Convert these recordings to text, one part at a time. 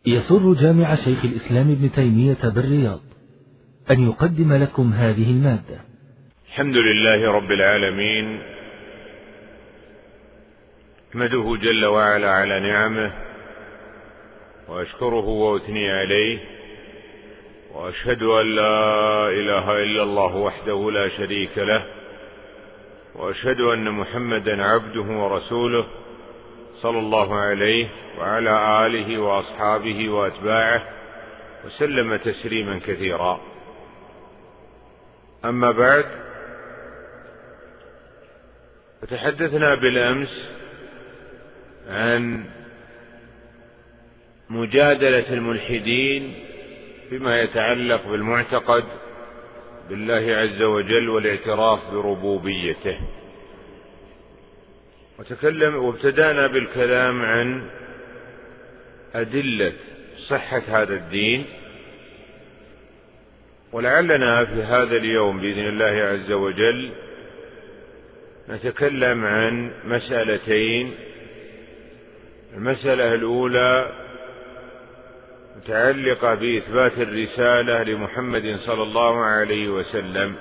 يسر جامع شيخ الإسلام ابن تيمية بالرياض أن يقدم لكم هذه المادة. الحمد لله رب العالمين، أحمده جل وعلا على نعمه وأشكره وأثني عليه، وأشهد أن لا إله إلا الله وحده لا شريك له، وأشهد أن محمدا عبده ورسوله صلى الله عليه وعلى آله وأصحابه وأتباعه وسلم تسليما كثيرا. أما بعد، فتحدثنا بالأمس عن مجادلة الملحدين فيما يتعلق بالمعتقد بالله عز وجل والاعتراف بربوبيته، وابتدأنا بالكلام عن أدلة صحة هذا الدين، ولعلنا في هذا اليوم بإذن الله عز وجل نتكلم عن مسألتين. المسألة الأولى متعلقة بإثبات الرسالة لمحمد صلى الله عليه وسلم،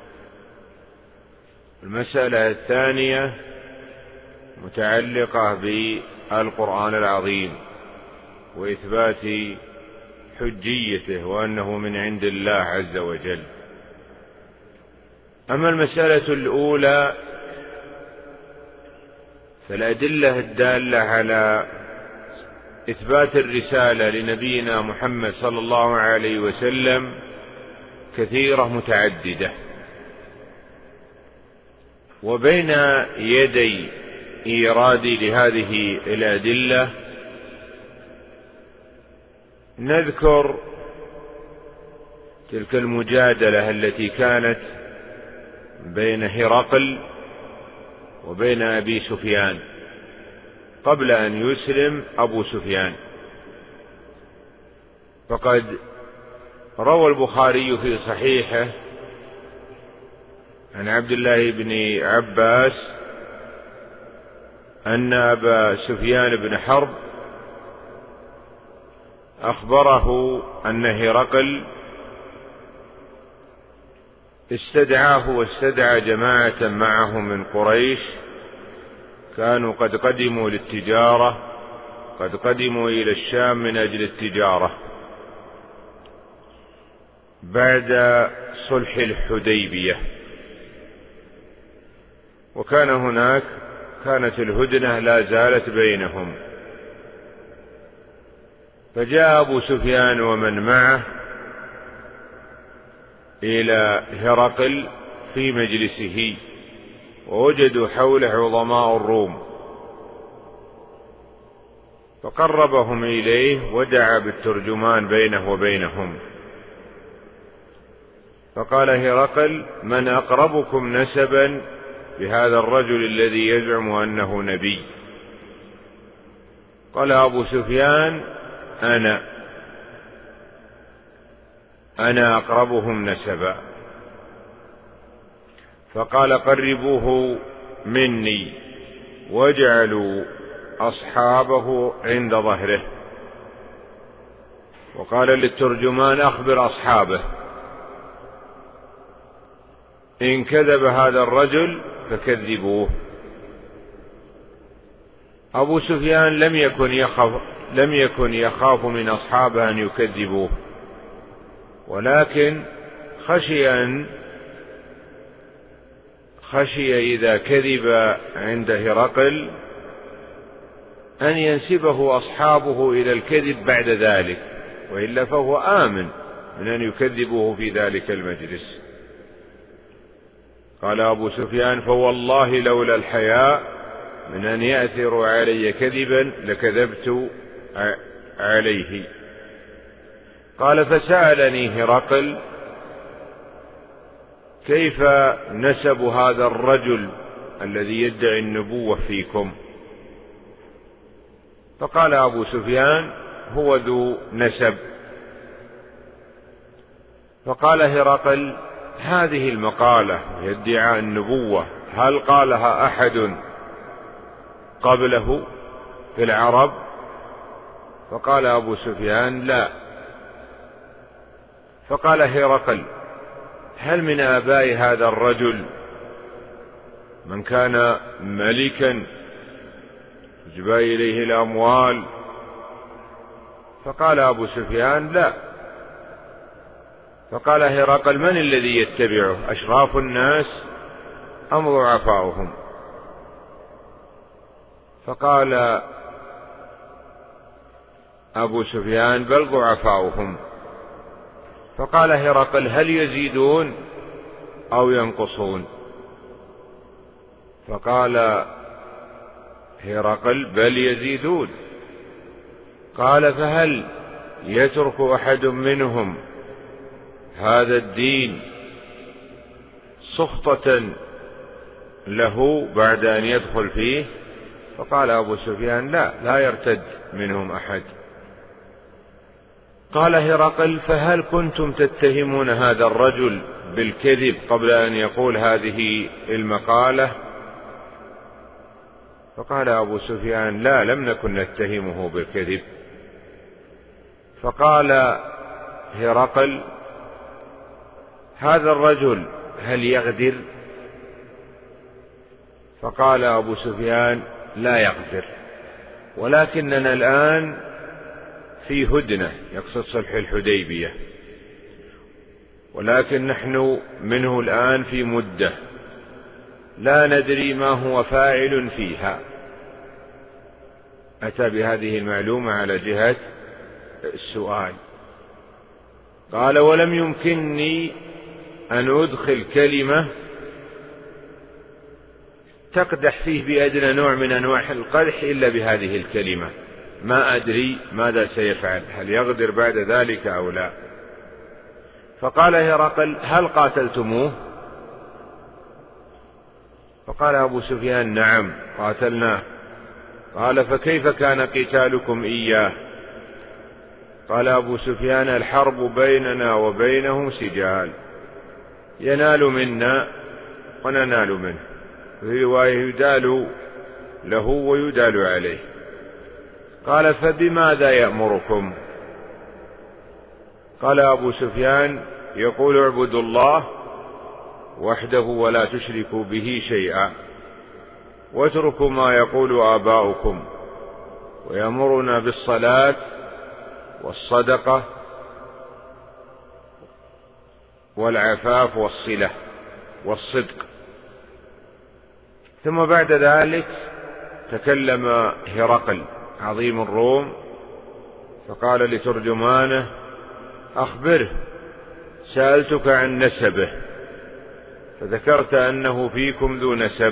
المسألة الثانية متعلقة بالقرآن العظيم وإثبات حجيته وأنه من عند الله عز وجل. أما المسألة الأولى فالأدلة الدالة على إثبات الرسالة لنبينا محمد صلى الله عليه وسلم كثيرة متعددة، وبين يدي إيرادي لهذه الأدلة نذكر تلك المجادلة التي كانت بين هرقل وبين أبي سفيان قبل أن يسلم أبو سفيان. فقد روى البخاري في صحيحه عن عبد الله بن عباس أن أبا سفيان بن حرب أخبره أن هرقل استدعاه واستدعى جماعة معه من قريش، كانوا قد قدموا للتجارة، قد قدموا إلى الشام من أجل التجارة بعد صلح الحديبية، كانت الهدنة لا زالت بينهم. فجاء أبو سفيان ومن معه إلى هرقل في مجلسه، ووجدوا حوله عظماء الروم، فقربهم إليه ودعا بالترجمان بينه وبينهم، فقال هرقل: من أقربكم نسبا بهذا الرجل الذي يزعم أنه نبي؟ قال أبو سفيان: أنا أقربهم نسبا. فقال: قربوه مني واجعلوا أصحابه عند ظهره. وقال للترجمان: أخبر أصحابه إن كذب هذا الرجل فكذبوه. أبو سفيان لم يكن يخاف من أصحابه أن يكذبوه، ولكن خشي إذا كذب عند هرقل أن ينسبه أصحابه إلى الكذب بعد ذلك، وإلا فهو آمن من أن يكذبوه في ذلك المجلس. قال أبو سفيان: فوالله لولا الحياء من أن يأثروا علي كذبا لكذبت عليه. قال: فسألني هرقل كيف نسب هذا الرجل الذي يدعي النبوة فيكم؟ فقال أبو سفيان: هو ذو نسب. فقال هرقل: هذه المقالة يدعي النبوة هل قالها أحد قبله في العرب؟ فقال أبو سفيان لا. فقال هرقل هل من آباء هذا الرجل من كان ملكا تجبى إليه الأموال؟ فقال أبو سفيان لا. فقال هرقل من الذي يتبعه، أشراف الناس أم ضعفاؤهم؟ فقال أبو سفيان بل ضعفاؤهم. فقال هرقل هل يزيدون أو ينقصون؟ فقال هرقل بل يزيدون. قال فهل يترك أحد منهم هذا الدين سخطة له بعد أن يدخل فيه؟ فقال أبو سفيان لا يرتد منهم أحد. قال هرقل فهل كنتم تتهمون هذا الرجل بالكذب قبل أن يقول هذه المقالة؟ فقال أبو سفيان لا، لم نكن نتهمه بالكذب. فقال هرقل هذا الرجل هل يغدر؟ فقال أبو سفيان لا يغدر، ولكننا الآن في هدنة، يقصد صلح الحديبية، ولكن نحن منه الآن في مدة لا ندري ما هو فاعل فيها. أتى بهذه المعلومة على جهة السؤال. قال ولم يمكنني أن أدخل كلمة تقدح فيه بأدنى نوع من أنواع القدح إلا بهذه الكلمة، ما أدري ماذا سيفعل، هل يغدر بعد ذلك أو لا. فقال هرقل هل قاتلتموه؟ فقال أبو سفيان نعم قاتلناه. قال فكيف كان قتالكم إياه؟ قال أبو سفيان الحرب بيننا وبينه سجال، ينال منا وننال منه، في رواية يدال له ويدال عليه. قال فبماذا يأمركم؟ قال أبو سفيان يقول اعبدوا الله وحده ولا تشركوا به شيئا واتركوا ما يقول آباؤكم، ويأمرنا بالصلاة والصدقة والعفاف والصلة والصدق. ثم بعد ذلك تكلم هرقل عظيم الروم فقال لترجمانه أخبره سألتك عن نسبه فذكرت أنه فيكم ذو نسب،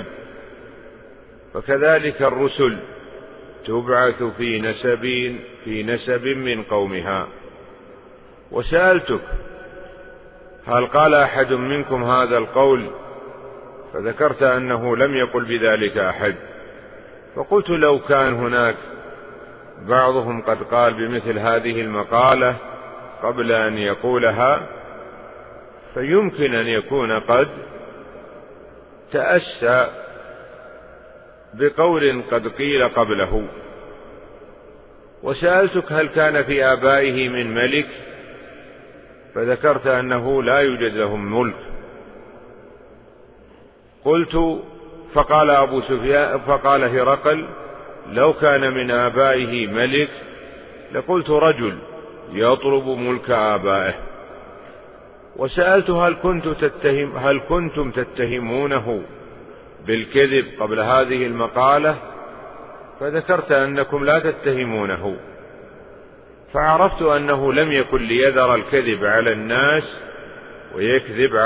فكذلك الرسل تبعث في نسب من قومها. وسألتك هل قال أحد منكم هذا القول؟ فذكرت أنه لم يقل بذلك أحد، فقلت لو كان هناك بعضهم قد قال بمثل هذه المقالة قبل أن يقولها فيمكن أن يكون قد تأسى بقول قد قيل قبله. وسألتك هل كان في آبائه من ملك؟ فذكرت أنه لا يوجد لهم ملك. قلت فقال هرقل لو كان من آبائه ملك لقلت رجل يطلب ملك آبائه. وسألت هل كنتم تتهمونه بالكذب قبل هذه المقالة؟ فذكرت أنكم لا تتهمونه. فعرفت أنه لم يكن ليذر الكذب على الناس ويكذب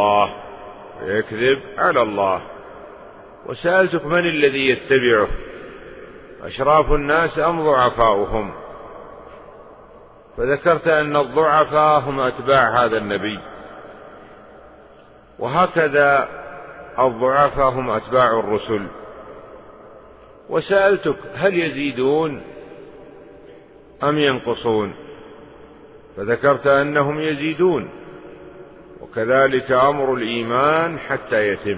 على الله. وسألتك من الذي يتبعه، أشراف الناس أم ضعفاؤهم؟ فذكرت أن الضعفاء هم أتباع هذا النبي، وهكذا الضعفاء هم أتباع الرسل. وسألتك هل يزيدون أم ينقصون؟ فذكرت أنهم يزيدون، وكذلك أمر الإيمان حتى يتم.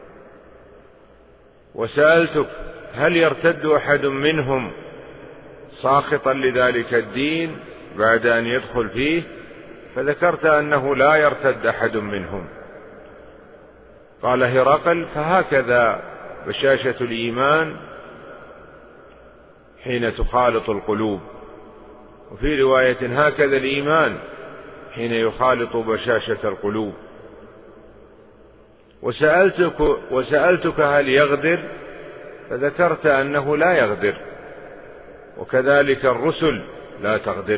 وسألتك هل يرتد أحد منهم ساخطا لذلك الدين بعد أن يدخل فيه، فذكرت أنه لا يرتد أحد منهم. قال هرقل: فهكذا بشاشة الإيمان حين تخالط القلوب. وفي رواية: هكذا الإيمان حين يخالط بشاشة القلوب. وسألتك هل يغدر؟ فذكرت أنه لا يغدر، وكذلك الرسل لا تغدر.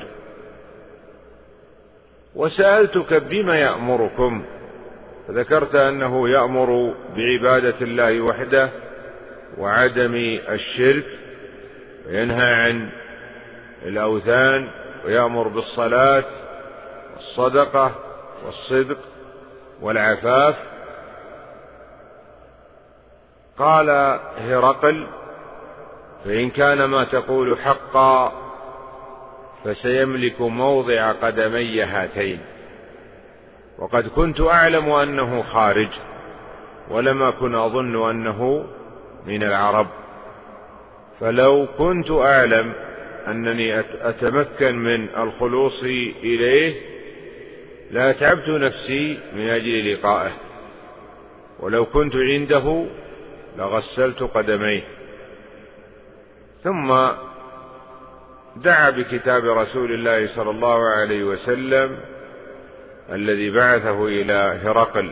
وسألتك بما يأمركم؟ فذكرت أنه يأمر بعبادة الله وحده وعدم الشرك، وينهى عن الأوثان، ويأمر بالصلاة والصدقة والصدق والعفاف. قال هرقل: فإن كان ما تقول حقا فسيملك موضع قدمي هاتين. وقد كنت أعلم أنه خارج، ولم أكن أظن أنه من العرب، فلو كنت أعلم أنني أتمكن من الخلوص إليه لأتعبت نفسي من أجل لقائه، ولو كنت عنده لغسلت قدميه. ثم دعا بكتاب رسول الله صلى الله عليه وسلم الذي بعثه إلى هرقل: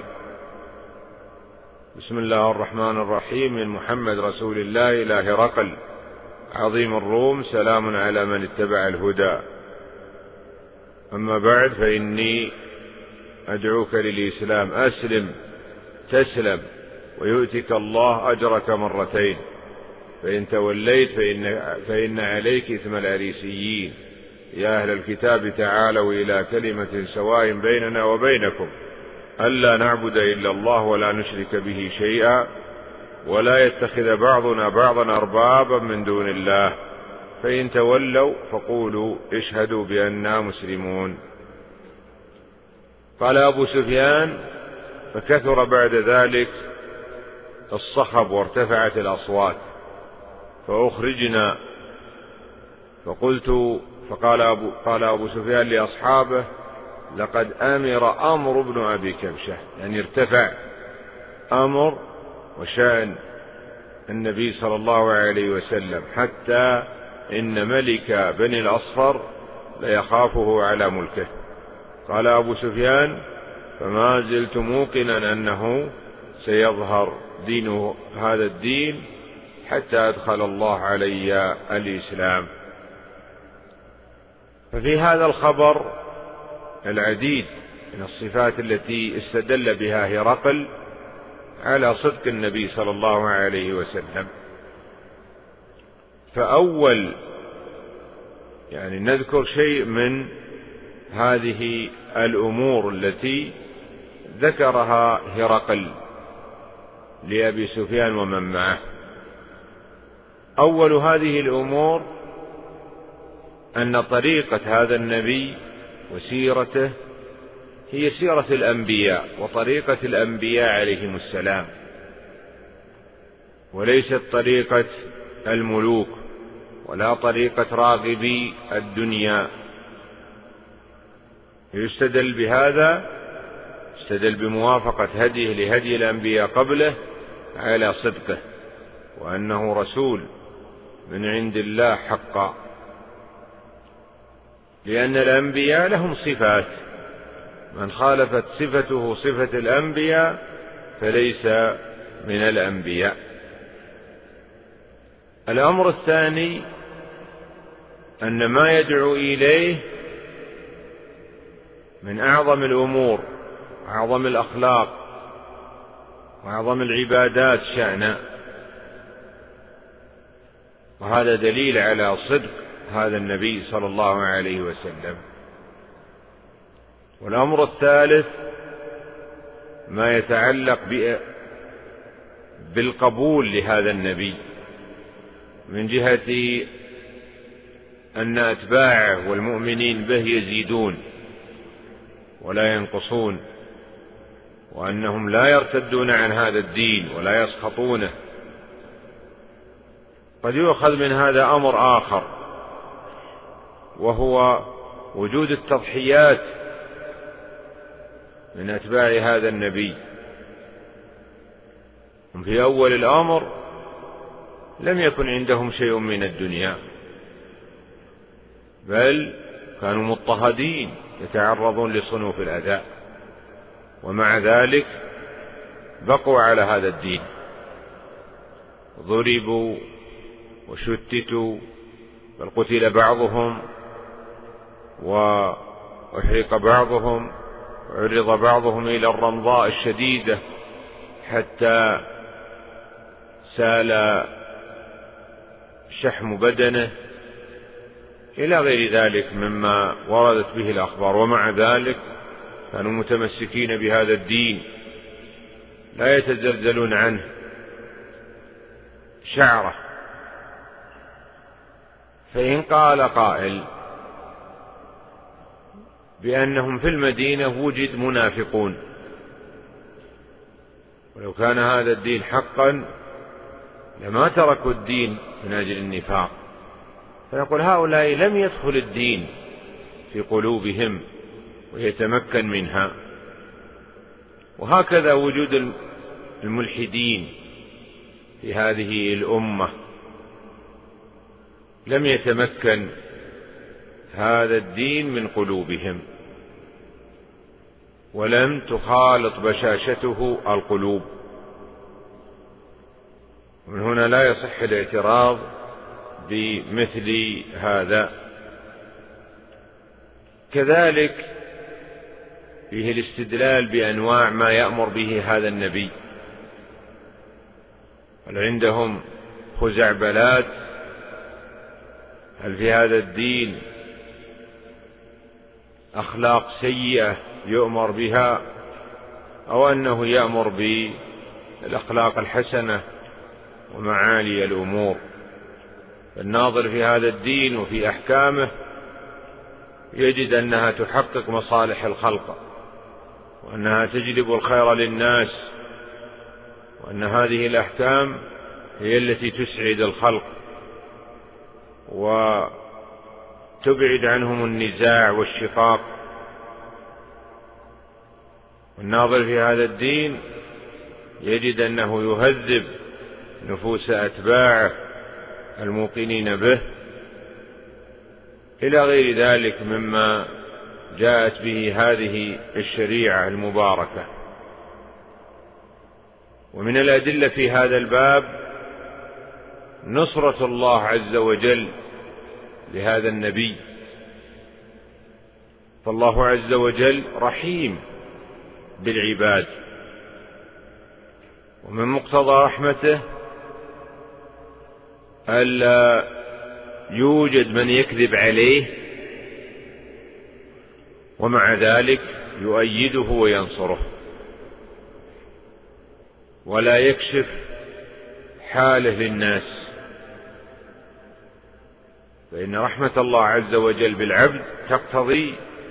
بسم الله الرحمن الرحيم، من محمد رسول الله إلى هرقل عظيم الروم، سلام على من اتبع الهدى. أما بعد، فإني أدعوك للإسلام، أسلم تسلم ويؤتك الله أجرك مرتين، فإن توليت فإن عليك إثم الأريسيين. يا أهل الكتاب تعالوا إلى كلمة سواء بيننا وبينكم ألا نعبد إلا الله ولا نشرك به شيئا ولا يتخذ بعضنا بعضا أربابا من دون الله، فإن تولوا فقولوا اشهدوا بأننا مسلمون. قال أبو سفيان: فكثر بعد ذلك الصخب وارتفعت الأصوات فأخرجنا. فقال أبو سفيان لأصحابه: لقد أمر أمر بن أبي كبشة، يعني ارتفع أمر وشأن النبي صلى الله عليه وسلم، حتى إن ملك بني الأصفر ليخافه على ملكه. قال أبو سفيان: فما زلت موقنا أنه سيظهر دينه هذا الدين حتى أدخل الله علي الإسلام. ففي هذا الخبر العديد من الصفات التي استدل بها هرقل على صدق النبي صلى الله عليه وسلم. فأول نذكر شيء من هذه الأمور التي ذكرها هرقل لأبي سفيان ومن معه. أول هذه الأمور أن طريقة هذا النبي وسيرته هي سيرة الأنبياء وطريقة الأنبياء عليهم السلام، وليست طريقة الملوك ولا طريقة راغبي الدنيا. يستدل بهذا، استدل بموافقة هديه لهدي الأنبياء قبله على صدقه، وأنه رسول من عند الله حقا، لأن الأنبياء لهم صفات، من خالفت صفته صفة الأنبياء فليس من الأنبياء. الأمر الثاني أن ما يدعو إليه من أعظم الأمور وأعظم الأخلاق وأعظم العبادات شأنا، وهذا دليل على صدق هذا النبي صلى الله عليه وسلم. والأمر الثالث ما يتعلق بالقبول لهذا النبي من جهة أن أتباعه والمؤمنين به يزيدون ولا ينقصون، وأنهم لا يرتدون عن هذا الدين ولا يسخطونه. قد يؤخذ من هذا أمر آخر، وهو وجود التضحيات من أتباع هذا النبي. هم في أول الأمر لم يكن عندهم شيء من الدنيا، بل كانوا مضطهدين يتعرضون لصنوف الأذى، ومع ذلك بقوا على هذا الدين، ضربوا وشتتوا، بل قتل بعضهم وأحرق بعضهم وعرض بعضهم إلى الرمضاء الشديدة حتى سال شحم بدنه إلى غير ذلك مما وردت به الأخبار. ومع ذلك كانوا متمسكين بهذا الدين لا يتزلزلون عنه شعرة. فإن قال قائل بأنهم في المدينة وجد منافقون، ولو كان هذا الدين حقا لما تركوا الدين من أجل النفاق، فنقول هؤلاء لم يدخل الدين في قلوبهم ويتمكن منها. وهكذا وجود الملحدين في هذه الأمة، لم يتمكن هذا الدين من قلوبهم، ولم تخالط بشاشته القلوب. ومن هنا لا يصح الاعتراض بمثل هذا. كذلك فيه الاستدلال بأنواع ما يأمر به هذا النبي. هل عندهم خزعبلات؟ هل في هذا الدين أخلاق سيئة يؤمر بها، أو أنه يأمر بالأخلاق الحسنة ومعالي الأمور؟ الناظر في هذا الدين وفي أحكامه يجد أنها تحقق مصالح الخلق، وأنها تجلب الخير للناس، وأن هذه الأحكام هي التي تسعد الخلق وتبعد عنهم النزاع والشقاق. والناظر في هذا الدين يجد أنه يهذب نفوس أتباعه الموقنين به إلى غير ذلك مما جاءت به هذه الشريعة المباركة. ومن الأدلة في هذا الباب نصرة الله عز وجل لهذا النبي، فالله عز وجل رحيم بالعباد، ومن مقتضى رحمته ألا يوجد من يكذب عليه، ومع ذلك يؤيده وينصره ولا يكشف حاله للناس. فإن رحمة الله عز وجل بالعبد تقتضي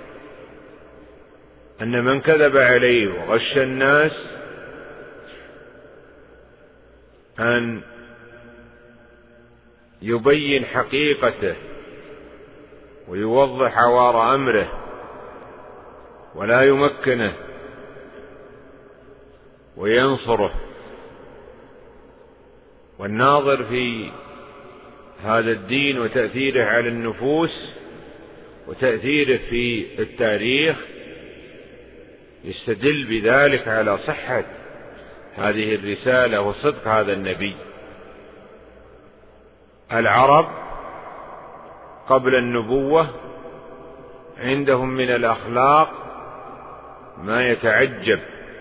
أن من كذب عليه وغش الناس أن يبين حقيقته ويوضح عوار أمره ولا يمكنه وينصره. والناظر في هذا الدين وتأثيره على النفوس وتأثيره في التاريخ يستدل بذلك على صحة هذه الرسالة وصدق هذا النبي. العرب قبل النبوة عندهم من الأخلاق ما يتعجب.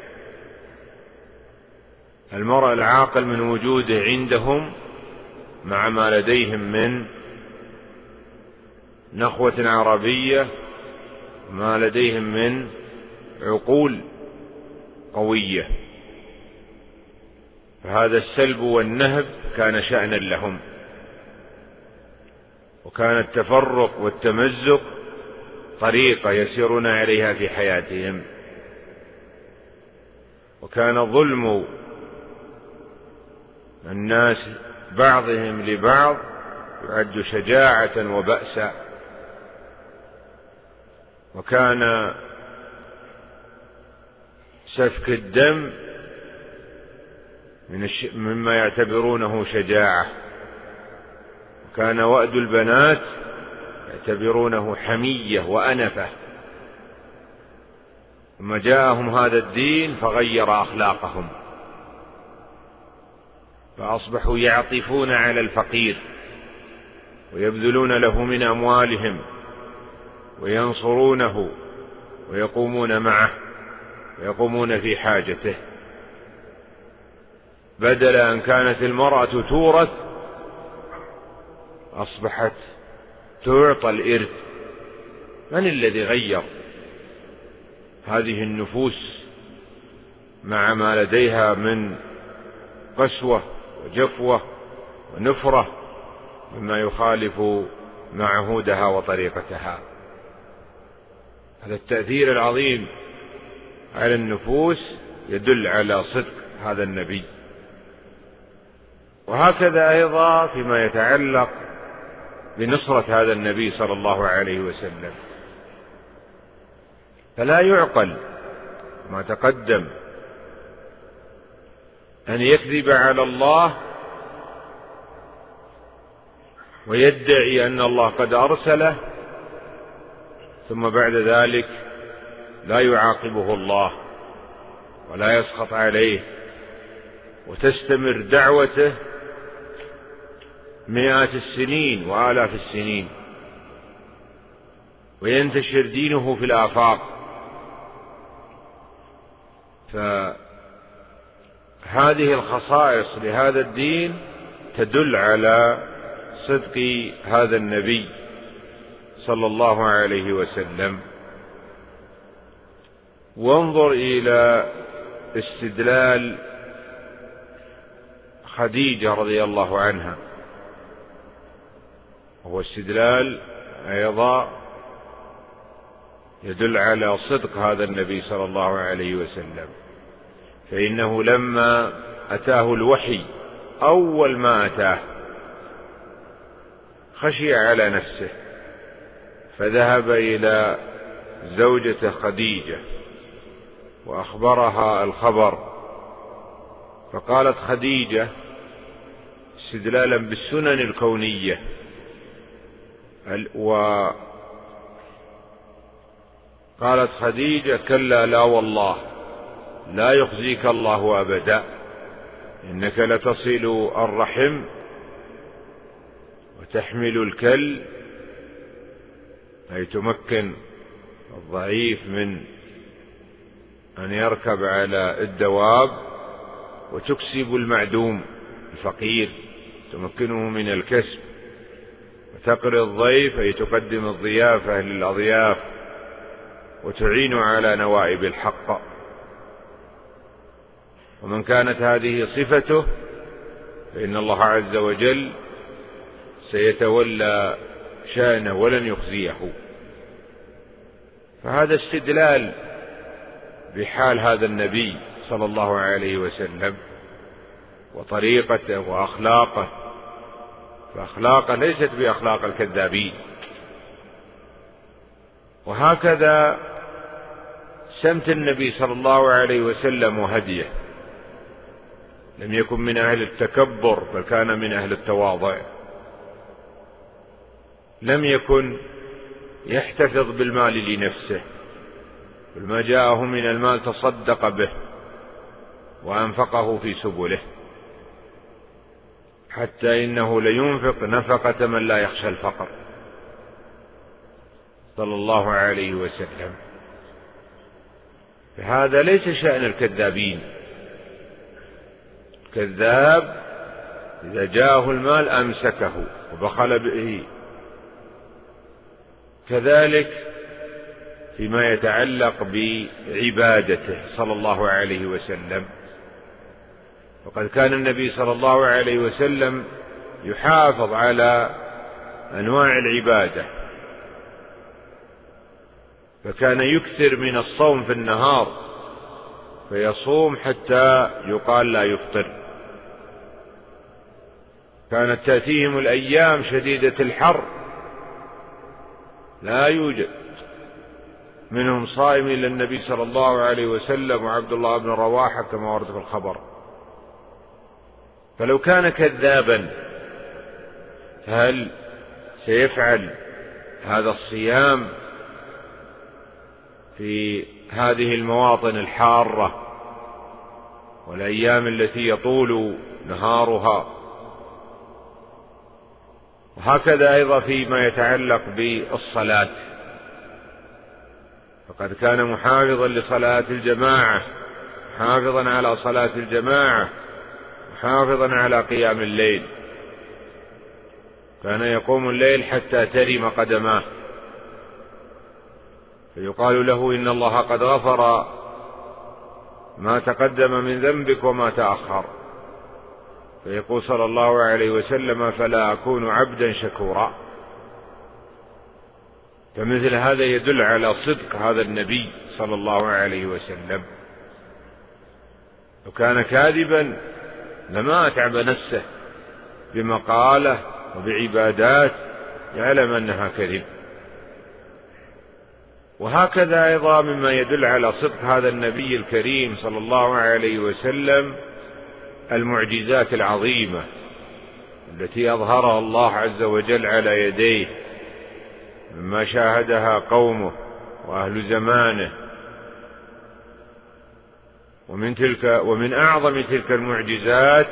المرء العاقل من وجوده عندهم مع ما لديهم من نخوة عربية، ما لديهم من عقول قوية، فهذا السلب والنهب كان شأنا لهم، وكان التفرق والتمزق طريقة يسيرون عليها في حياتهم، وكان ظلم الناس بعضهم لبعض يعد شجاعة وبأسا. وكان سفك الدم مما يعتبرونه شجاعة، وكان وأد البنات يعتبرونه حمية وأنفة. ثم جاءهم هذا الدين فغير أخلاقهم، فأصبحوا يعطفون على الفقير ويبذلون له من أموالهم وينصرونه ويقومون معه ويقومون في حاجته، بدل أن كانت المرأة تورث أصبحت تعطى الإرث. من الذي غير هذه النفوس مع ما لديها من قسوة وجفوة ونفرة مما يخالف معهودها وطريقتها؟ هذا التأثير العظيم على النفوس يدل على صدق هذا النبي. وهكذا أيضا فيما يتعلق بنصرة هذا النبي صلى الله عليه وسلم، فلا يعقل ما تقدم أن يكذب على الله ويدعي أن الله قد أرسله ثم بعد ذلك لا يعاقبه الله ولا يسخط عليه، وتستمر دعوته مئات السنين وآلاف السنين، وينتشر دينه في الآفاق. فهذه الخصائص لهذا الدين تدل على صدق هذا النبي صلى الله عليه وسلم. وانظر إلى استدلال خديجة رضي الله عنها، وهو استدلال أيضا يدل على صدق هذا النبي صلى الله عليه وسلم. فإنه لما أتاه الوحي أول ما أتاه خشي على نفسه، فذهب إلى زوجته خديجة وأخبرها الخبر، فقالت خديجة استدلالا بالسنن الكونية، وقالت خديجة: كلا لا والله لا يخزيك الله أبدا، إنك لتصل الرحم وتحمل الكل، أي تمكن الضعيف من أن يركب على الدواب، وتكسب المعدوم الفقير تمكنه من الكسب، وتقري الضيف أي تقدم الضيافة للأضياف، وتعين على نوائب الحق. ومن كانت هذه صفته فإن الله عز وجل سيتولى شأنه ولن يخزيه. فهذا استدلال بحال هذا النبي صلى الله عليه وسلم وطريقته وأخلاقه، فأخلاقه ليست بأخلاق الكذابين. وهكذا سمت النبي صلى الله عليه وسلم وهديه، لم يكن من أهل التكبر بل كان من أهل التواضع، لم يكن يحتفظ بالمال لنفسه، بل ما جاءه من المال تصدق به وأنفقه في سبله، حتى إنه لينفق نفقة من لا يخشى الفقر صلى الله عليه وسلم. فهذا ليس شأن الكذابين. الكذاب إذا جاءه المال أمسكه وبخل به. كذلك فيما يتعلق بعبادته صلى الله عليه وسلم، وقد كان النبي صلى الله عليه وسلم يحافظ على أنواع العبادة، فكان يكثر من الصوم في النهار، فيصوم حتى يقال لا يفطر. كانت تأتيهم الأيام شديدة الحر لا يوجد منهم صائم إلى النبي صلى الله عليه وسلم وعبد الله بن رواحة كما ورد في الخبر. فلو كان كذابا فهل سيفعل هذا الصيام في هذه المواطن الحارة والأيام التي يطول نهارها؟ وهكذا أيضا فيما يتعلق بالصلاة، فقد كان محافظا لصلاة الجماعة، محافظا على صلاة الجماعة، محافظا على قيام الليل، كان يقوم الليل حتى ترم قدماه، فيقال له إن الله قد غفر ما تقدم من ذنبك وما تأخر، فيقول صلى الله عليه وسلم: فلا أكون عبدا شكورا. فمثل هذا يدل على صدق هذا النبي صلى الله عليه وسلم. لو كان كاذبا لما أتعب نفسه بمقاله وبعبادات يعلم أنها كذب. وهكذا أيضا مما يدل على صدق هذا النبي الكريم صلى الله عليه وسلم المعجزات العظيمة التي أظهرها الله عز وجل على يديه مما شاهدها قومه وأهل زمانه. ومن أعظم تلك المعجزات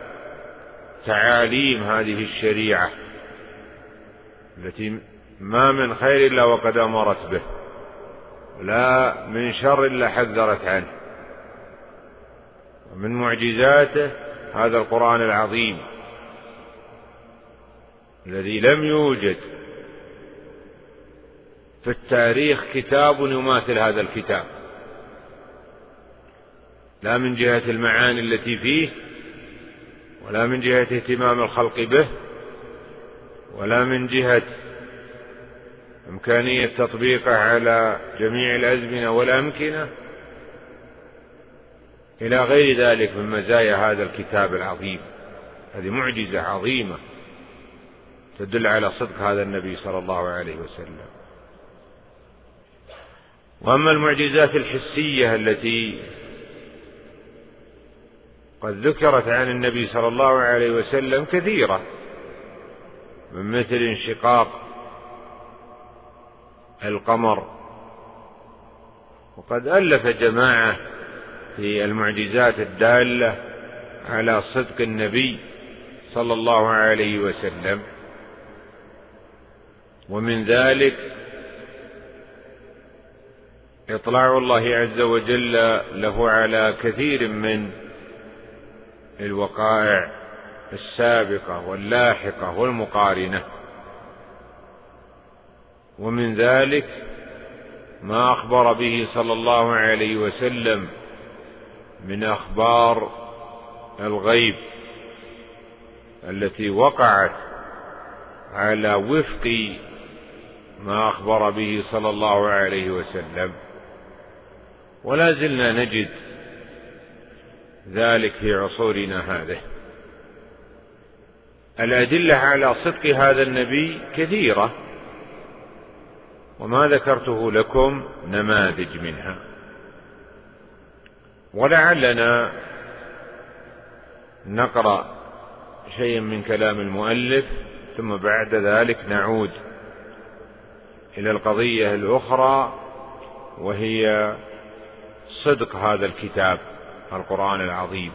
تعاليم هذه الشريعة التي ما من خير إلا وقد أمرت به، ولا من شر إلا حذرت عنه. ومن معجزاته هذا القرآن العظيم الذي لم يوجد في التاريخ كتاب يماثل هذا الكتاب، لا من جهة المعاني التي فيه، ولا من جهة اهتمام الخلق به، ولا من جهة إمكانية تطبيقه على جميع الأزمنة والأمكنة، إلى غير ذلك من مزايا هذا الكتاب العظيم. هذه معجزة عظيمة تدل على صدق هذا النبي صلى الله عليه وسلم. وأما المعجزات الحسية التي قد ذكرت عن النبي صلى الله عليه وسلم كثيرة، من مثل انشقاق القمر، وقد ألف جماعة في المعجزات الدالة على صدق النبي صلى الله عليه وسلم. ومن ذلك إطلاع الله عز وجل له على كثير من الوقائع السابقة واللاحقة والمقارنة. ومن ذلك ما أخبر به صلى الله عليه وسلم من أخبار الغيب التي وقعت على وفق ما أخبر به صلى الله عليه وسلم، ولا زلنا نجد ذلك في عصورنا هذه. الأدلة على صدق هذا النبي كثيرة، وما ذكرته لكم نماذج منها. ولعلنا نقرأ شيئا من كلام المؤلف، ثم بعد ذلك نعود إلى القضية الأخرى، وهي صدق هذا الكتاب القرآن العظيم.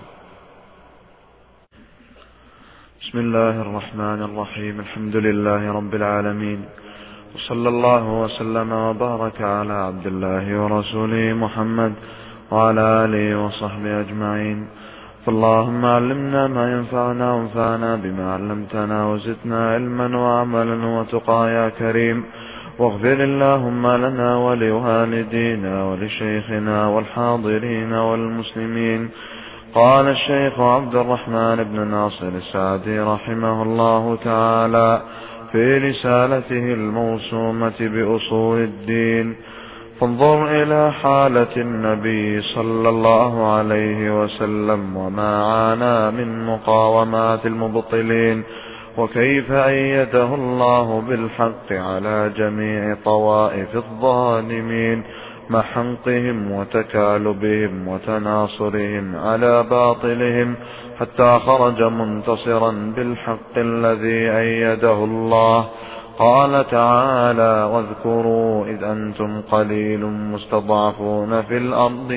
بسم الله الرحمن الرحيم. الحمد لله رب العالمين، وصلى الله وسلم وبارك على عبد الله ورسوله محمد وعلى آله وصحبه أجمعين. فاللهم علمنا ما ينفعنا وانفعنا بما علمتنا، وزدنا علما وعملا وتقى يا كريم. واغفر اللهم لنا ولوالدينا ولشيخنا والحاضرين والمسلمين. قال الشيخ عبد الرحمن بن ناصر السعدي رحمه الله تعالى في رسالته الموسومة بأصول الدين: فانظر إلى حالة النبي صلى الله عليه وسلم وما عانى من مقاومات المبطلين وكيف أيده الله بالحق على جميع طوائف الظالمين مع حنقهم وتكالبهم وتناصرهم على باطلهم، حتى خرج منتصرا بالحق الذي أيده الله. قال تعالى: واذكروا إذ أنتم قليل مستضعفون في الأرض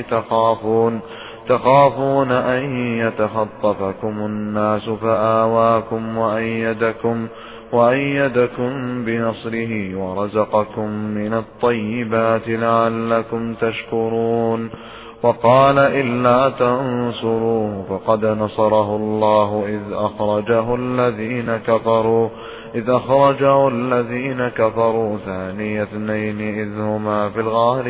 تخافون أن يتخطفكم الناس فآواكم وأيدكم بنصره ورزقكم من الطيبات لعلكم تشكرون. وقال: إلا تنصروه فقد نصره الله إذ أخرجه الذين كفروا ثاني اثنين إذ هما في الغار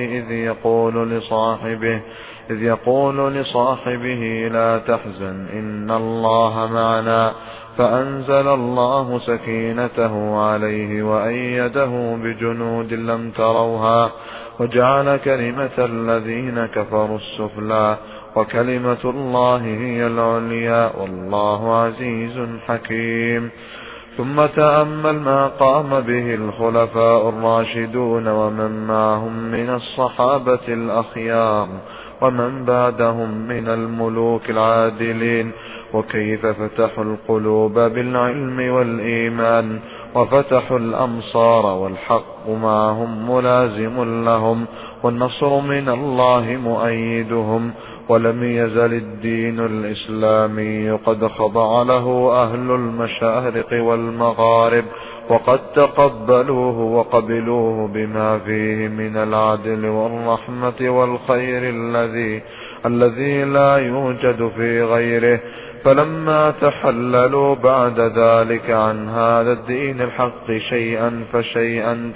إذ يقول لصاحبه لا تحزن إن الله معنا، فأنزل الله سكينته عليه وأيده بجنود لم تروها وجعل كلمة الذين كفروا السفلى وكلمة الله هي العليا والله عزيز حكيم. ثم تأمل ما قام به الخلفاء الراشدون ومن معهم من الصحابة الأخيار ومن بعدهم من الملوك العادلين، وكيف فتحوا القلوب بالعلم والإيمان وفتحوا الأمصار والحق معهم ملازم لهم والنصر من الله مؤيدهم. ولم يزل الدين الإسلامي قد خضع له أهل المشارق والمغارب، وقد تقبلوه وقبلوه بما فيه من العدل والرحمة والخير الذي لا يوجد في غيره. فلما تحللوا بعد ذلك عن هذا الدين الحق شيئا فشيئا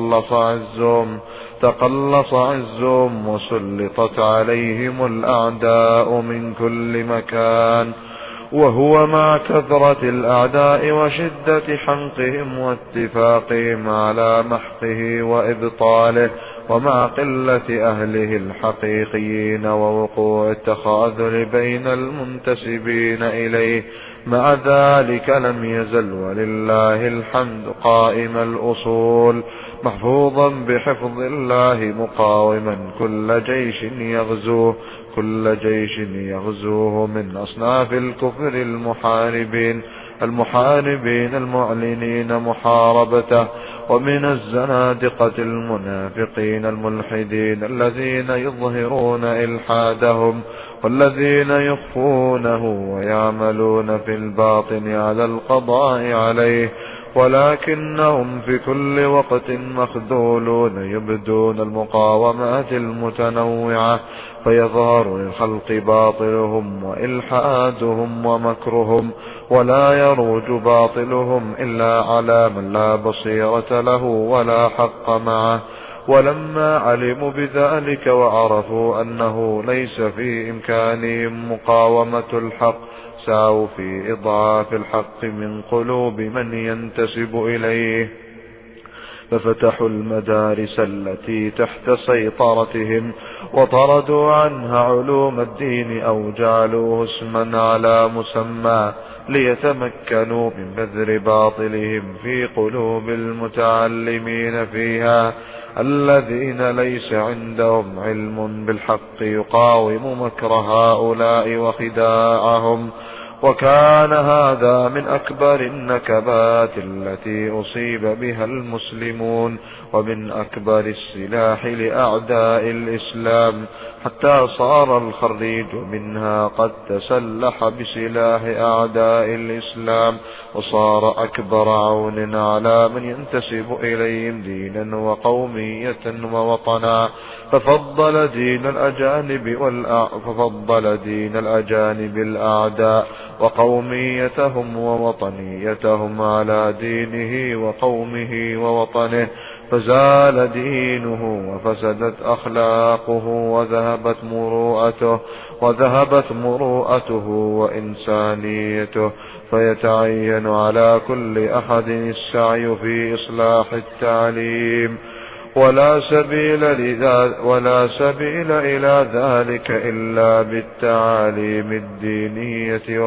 تقلص عزهم وسلطت عليهم الأعداء من كل مكان. وهو مع كثرة الأعداء وشدة حنقهم واتفاقهم على محقه وإبطاله، ومع قلة أهله الحقيقيين ووقوع التخاذل بين المنتسبين إليه، مع ذلك لم يزل ولله الحمد قائم الأصول محفوظا بحفظ الله مقاوما كل جيش يغزوه من أصناف الكفر المحاربين المعلنين محاربته، ومن الزنادقة المنافقين الملحدين الذين يظهرون إلحادهم والذين يخفونه ويعملون في الباطن على القضاء عليه، ولكنهم في كل وقت مخذولون يبدون المقاومات المتنوعة، فيظهر للخلق باطلهم وإلحادهم ومكرهم، ولا يروج باطلهم إلا على من لا بصيرة له ولا حق معه. ولما علموا بذلك وعرفوا أنه ليس في إمكانهم مقاومة الحق، سعوا في إضعاف الحق من قلوب من ينتسب إليه، ففتحوا المدارس التي تحت سيطرتهم وطردوا عنها علوم الدين أو جعلوه اسما على مسمى ليتمكنوا من بذر باطلهم في قلوب المتعلمين فيها الذين ليس عندهم علم بالحق يقاوم مكر هؤلاء وخداعهم. وكان هذا من أكبر النكبات التي أصيب بها المسلمون ومن أكبر السلاح لأعداء الإسلام، حتى صار الخريج منها قد تسلح بسلاح أعداء الإسلام وصار أكبر عون على من ينتسب إليهم دينا وقومية ووطنا، ففضل دين الأجانب الأعداء وقوميتهم ووطنيتهم على دينه وقومه ووطنه، فزال دينه وفسدت أخلاقه وذهبت مروءته وإنسانيته، فيتعين على كل أحد السعي في إصلاح التعليم ولا سبيل إلى ذلك إلا بالتعاليم الدينية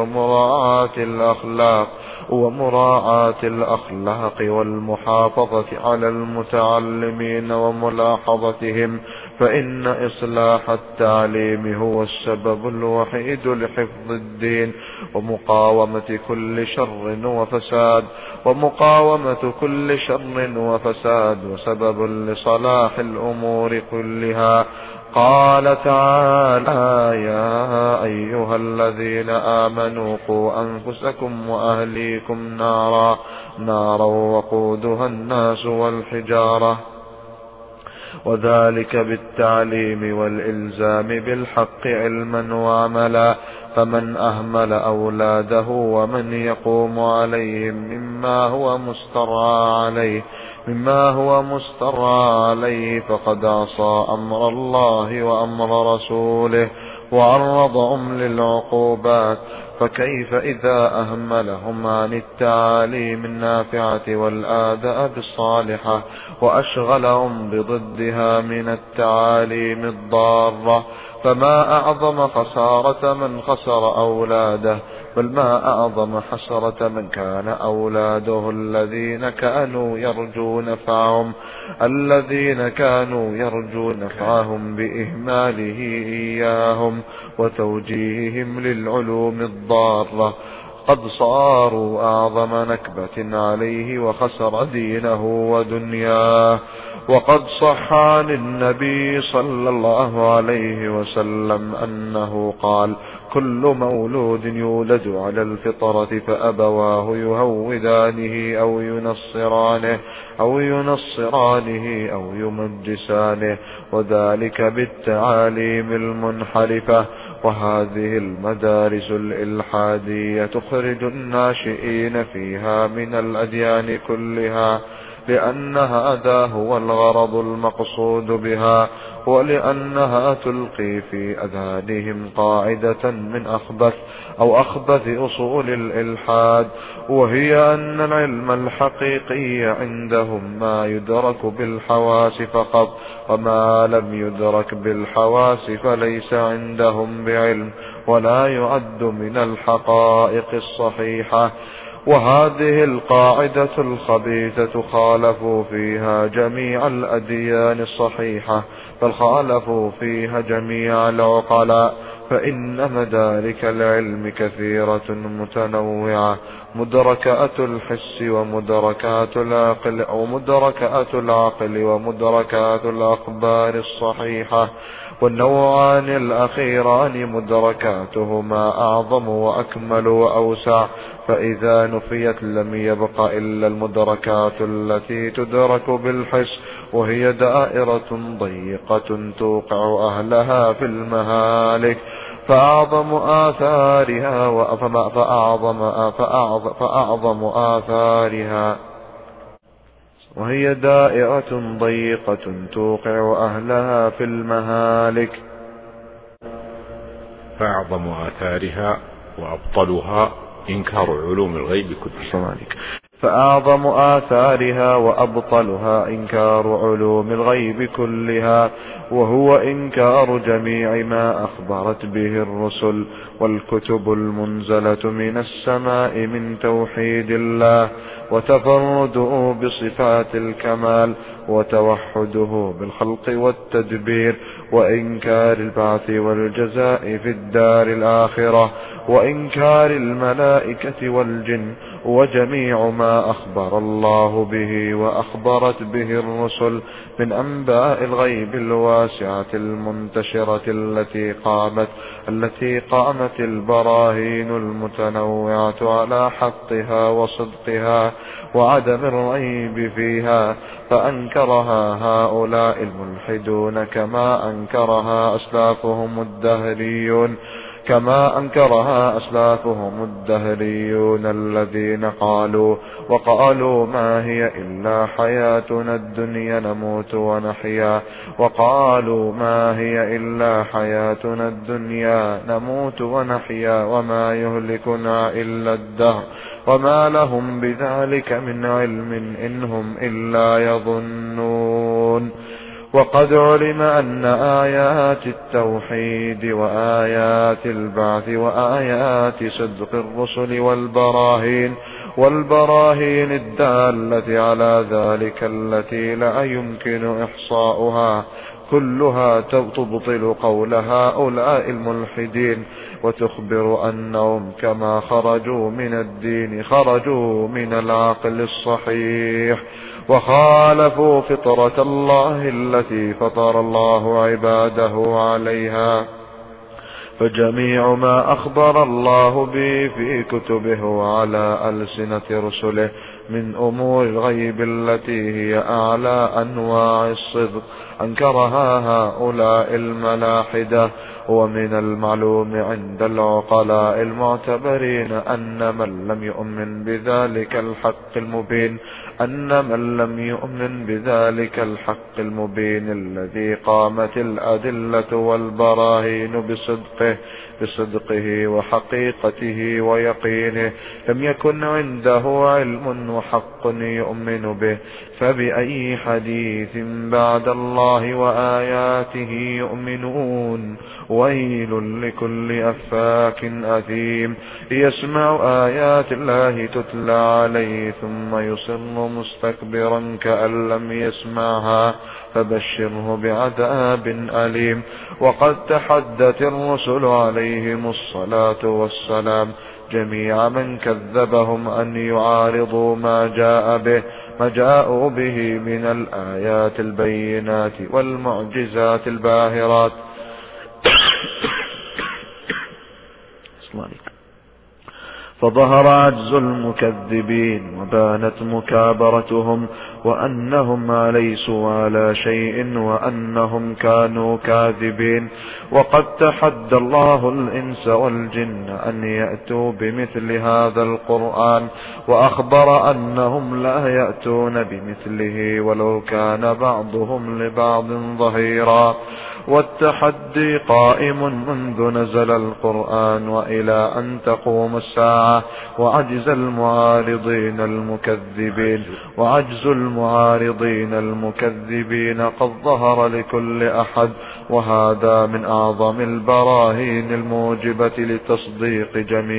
ومراعاة الأخلاق والمحافظة على المتعلمين وملاحظتهم، فإن إصلاح التعليم هو السبب الوحيد لحفظ الدين ومقاومة كل شر وفساد وسبب لصلاح الأمور كلها. قال تعالى: يا أيها الذين آمنوا قوا أنفسكم وأهليكم نارا وقودها الناس والحجارة، وذلك بالتعليم والإلزام بالحق علما وعملا. فمن أهمل أولاده ومن يقوم عليهم مما هو مسترعى عليه فقد عصى أمر الله وأمر رسوله وعرضهم للعقوبات. فكيف إذا أهملهم عن التعاليم النافعة والآداب الصالحة وأشغلهم بضدها من التعاليم الضارة؟ فما أعظم خسارة من خسر أولاده، بل ما أعظم حسرة من كان أولاده الذين كانوا يرجون نفعهم بإهماله إياهم وتوجيههم للعلوم الضارة، قد صاروا أعظم نكبة عليه وخسر دينه ودنياه. وقد صح عن النبي صلى الله عليه وسلم أنه قال: كل مولود يولد على الفطرة فأبواه يهودانه أو ينصرانه أو يمجسانه، وذلك بالتعاليم المنحرفة. وهذه المدارس الإلحادية تخرج الناشئين فيها من الأديان كلها، لأن هذا هو الغرض المقصود بها، ولأنها تلقي في أذهانهم قاعدة من أخبث أصول الإلحاد، وهي أن العلم الحقيقي عندهم ما يدرك بالحواس فقط، وما لم يدرك بالحواس فليس عندهم بعلم ولا يعد من الحقائق الصحيحة. وهذه القاعدة الخبيثة خالفوا فيها جميع الأديان الصحيحة، بل خالفوا فيها جميع العقلاء، فإن مدارك العلم كثيرة متنوعة، مدركات الحس ومدركات العقل ومدركات الأخبار الصحيحة. والنوعان الأخيران مدركاتهما أعظم وأكمل وأوسع، فإذا نفيت لم يبق إلا المدركات التي تدرك بالحس، وهي دائرة ضيقة توقع أهلها في المهالك. فأعظم آثارها وهي دائرة ضيقة توقع أهلها في المهالك. فأعظم آثارها وأبطلها إنكار علوم الغيب كلها. فأعظم آثارها وأبطلها إنكار علوم الغيب كلها، وهو إنكار جميع ما أخبرت به الرسل والكتب المنزلة من السماء من توحيد الله وتفرده بصفات الكمال وتوحده بالخلق والتدبير، وإنكار البعث والجزاء في الدار الآخرة، وإنكار الملائكة والجن، وجميع ما أخبر الله به وأخبرت به الرسل من أنباء الغيب الواسعة المنتشرة التي قامت البراهين المتنوعة على حقها وصدقها وعدم الريب فيها، فأنكرها هؤلاء الملحدون كما أنكرها أسلافهم الدهريون الذين قالوا ما هي إلا حياتنا الدنيا نموت ونحيا، وما يهلكنا إلا الدهر وما لهم بذلك من علم إنهم إلا يظنون. وقد علم أن آيات التوحيد وآيات البعث وآيات صدق الرسل والبراهين الدالة على ذلك التي لا يمكن إحصاؤها كلها تبطل قول هؤلاء الملحدين، وتخبر أنهم كما خرجوا من الدين خرجوا من العقل الصحيح، وخالفوا فطرة الله التي فطر الله عباده عليها. فجميع ما أخبر الله به في كتبه وعلى ألسنة رسله من أمور الغيب التي هي أعلى أنواع الصدق أنكرها هؤلاء الملاحدة. ومن المعلوم عند العقلاء المعتبرين أن من لم يؤمن بذلك الحق المبين الذي قامت الأدلة والبراهين بصدقه وحقيقته ويقينه لم يكن عنده علم وحق يؤمن به، فبأي حديث بعد الله وآياته يؤمنون؟ ويل لكل أفاك أثيم يسمع آيات الله تتلى عليه ثم يصر مستكبرا كأن لم يسمعها، فبشره بعذاب أليم. وقد تحدت الرسل عليهم الصلاة والسلام جميع من كذبهم أن يعارضوا ما جاءوا به من الآيات البينات والمعجزات الباهرات. فظهر عجز المكذبين وبانت مكابرتهم وأنهم ليسوا على شيء وأنهم كانوا كاذبين. وقد تحدى الله الإنس والجن أن يأتوا بمثل هذا القرآن، وأخبر أنهم لا يأتون بمثله ولو كان بعضهم لبعض ظهيرا. والتحدي قائم منذ نزل القرآن وإلى أن تقوم الساعة، وعجز المعارضين المكذبين قد ظهر لكل أحد، وهذا من أعظم البراهين الموجبة لتصديق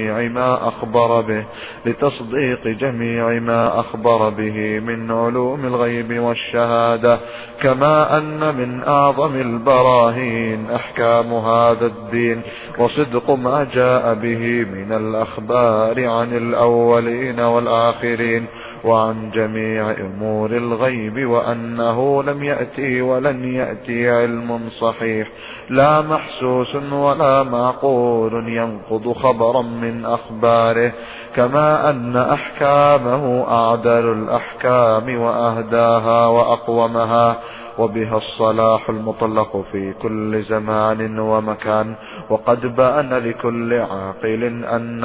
جميع ما أخبر به من علوم الغيب والشهادة، كما أن من أعظم البراهين أحكام هذا الدين وصدق ما جاء به من الأخبار عن الأولين والآخرين وعن جميع أمور الغيب، وأنه لم يأتي ولن يأتي علم صحيح لا محسوس ولا معقول ينقض خبرا من أخباره، كما أن أحكامه أعدل الأحكام وأهداها وأقومها، وبها الصلاح المطلق في كل زمان ومكان. وقد بان لكل عاقل أن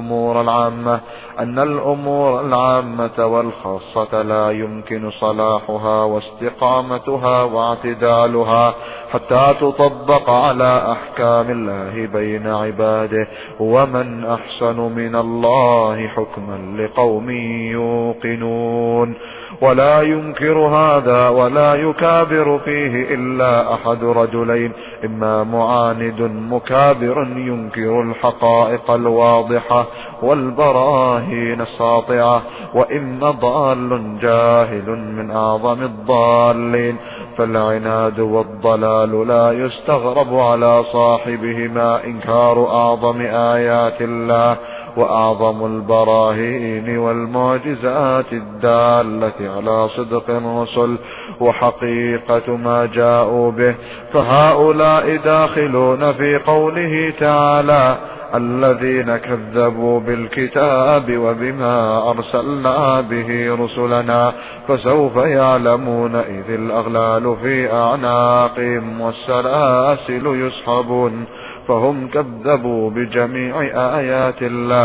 الأمور العامة والخاصة لا يمكن صلاحها واستقامتها واعتدالها حتى تطبق على أحكام الله بين عباده، ومن أحسن من الله حكما لقوم يوقنون. ولا ينكر هذا ولا يكابر فيه إلا أحد رجلين، إما معاند مكابر ينكر الحقائق الواضحة والبراهين الساطعة، وإما ضال جاهل من أعظم الضالين. فالعناد والضلال لا يستغرب على صاحبهما إنكار أعظم آيات الله وأعظم البراهين والمعجزات الدالة على صدق الرسل وحقيقة ما جاءوا به. فهؤلاء داخلون في قوله تعالى: الذين كذبوا بالكتاب وبما أرسلنا به رسلنا فسوف يعلمون إذ الأغلال في أعناقهم والسلاسل يسحبون. فهم كذبوا بجميع آيات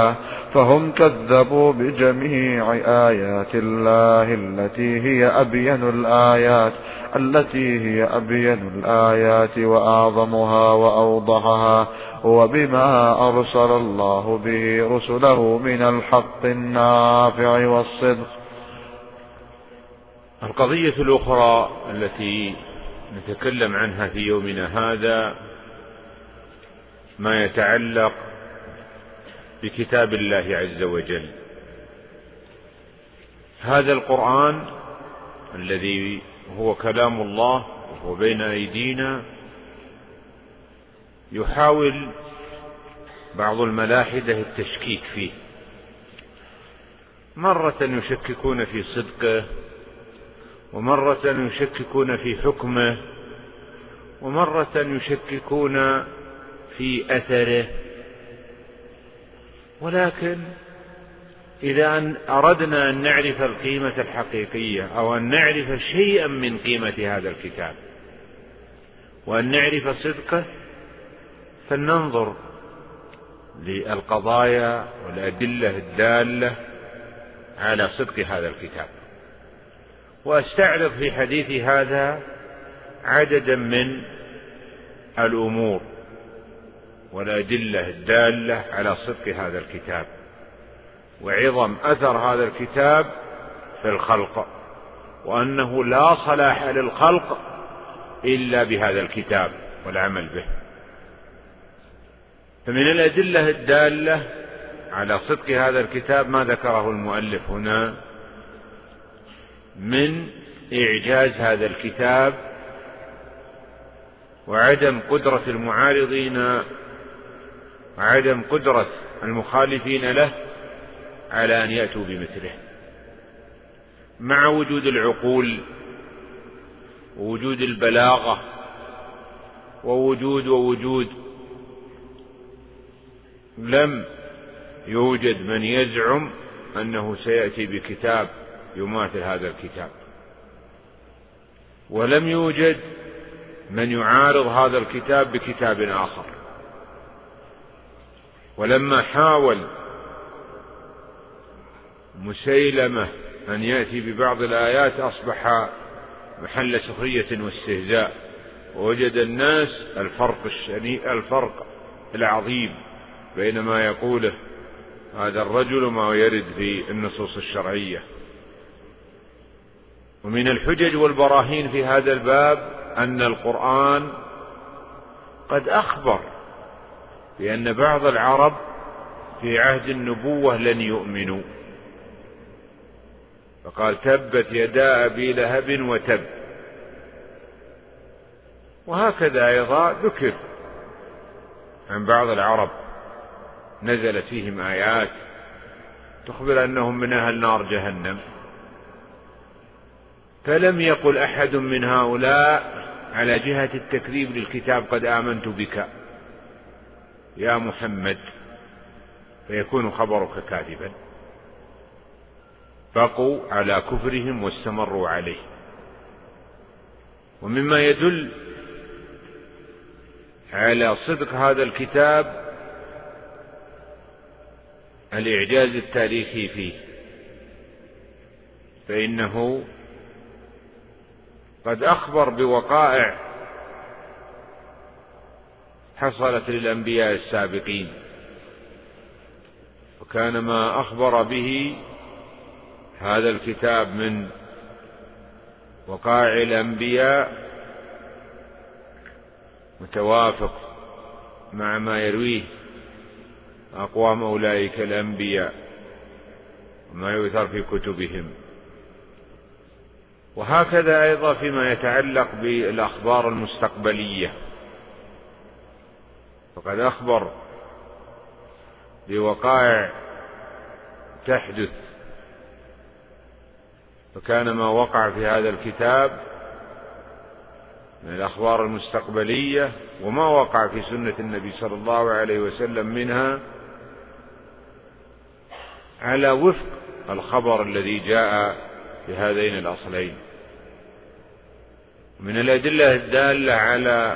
الله التي هي أبين الآيات وأعظمها وأوضحها، وبما أرسل الله به رسله من الحق النافع والصدق. القضية الأخرى التي نتكلم عنها في يومنا هذا ما يتعلق بكتاب الله عز وجل. هذا القرآن الذي هو كلام الله وهو بين أيدينا، يحاول بعض الملاحدة التشكيك فيه، مرة يشككون في صدقه، ومرة يشككون في حكمه، ومرة يشككون في أثره. ولكن إذا أن أردنا أن نعرف القيمة الحقيقية أو أن نعرف شيئا من قيمة هذا الكتاب وأن نعرف صدقه، فلننظر للقضايا والأدلة الدالة على صدق هذا الكتاب. وأستعرض في حديثي هذا عددا من الأمور والأدلة الدالة على صدق هذا الكتاب وعظم أثر هذا الكتاب في الخلق، وأنه لا صلاح للخلق إلا بهذا الكتاب والعمل به. فمن الأدلة الدالة على صدق هذا الكتاب ما ذكره المؤلف هنا من إعجاز هذا الكتاب وعدم قدرة المعارضين وعدم قدرة المخالفين له على أن يأتوا بمثله، مع وجود العقول ووجود البلاغة ووجود لم يوجد من يزعم أنه سيأتي بكتاب يماثل هذا الكتاب، ولم يوجد من يعارض هذا الكتاب بكتاب آخر. ولما حاول مسيلمة أن يأتي ببعض الآيات أصبح محل سخرية واستهزاء، ووجد الناس الفرق العظيم بين ما يقوله هذا الرجل وما يرد في النصوص الشرعية. ومن الحجج والبراهين في هذا الباب أن القرآن قد أخبر بأن بعض العرب في عهد النبوة لن يؤمنوا، فقال تبت يدا أبي لهب وتب. وهكذا أيضا ذكر عن بعض العرب نزلت فيهم آيات تخبر أنهم من أهل نار جهنم، فلم يقل أحد من هؤلاء على جهة التكذيب للكتاب قد آمنت بك يا محمد، فيكون خبرك كاذبا. بقوا على كفرهم واستمروا عليه. ومما يدل على صدق هذا الكتاب الإعجاز التاريخي فيه، فإنه قد أخبر بوقائع حصلت للأنبياء السابقين، وكان ما أخبر به هذا الكتاب من وقائع الأنبياء متوافق مع ما يرويه أقوام أولئك الأنبياء وما يؤثر في كتبهم. وهكذا أيضا فيما يتعلق بالأخبار المستقبلية، فقد أخبر بوقائع تحدث، فكان ما وقع في هذا الكتاب من الأخبار المستقبلية وما وقع في سنة النبي صلى الله عليه وسلم منها على وفق الخبر الذي جاء في هذين الأصلين. من الأدلة الدالة على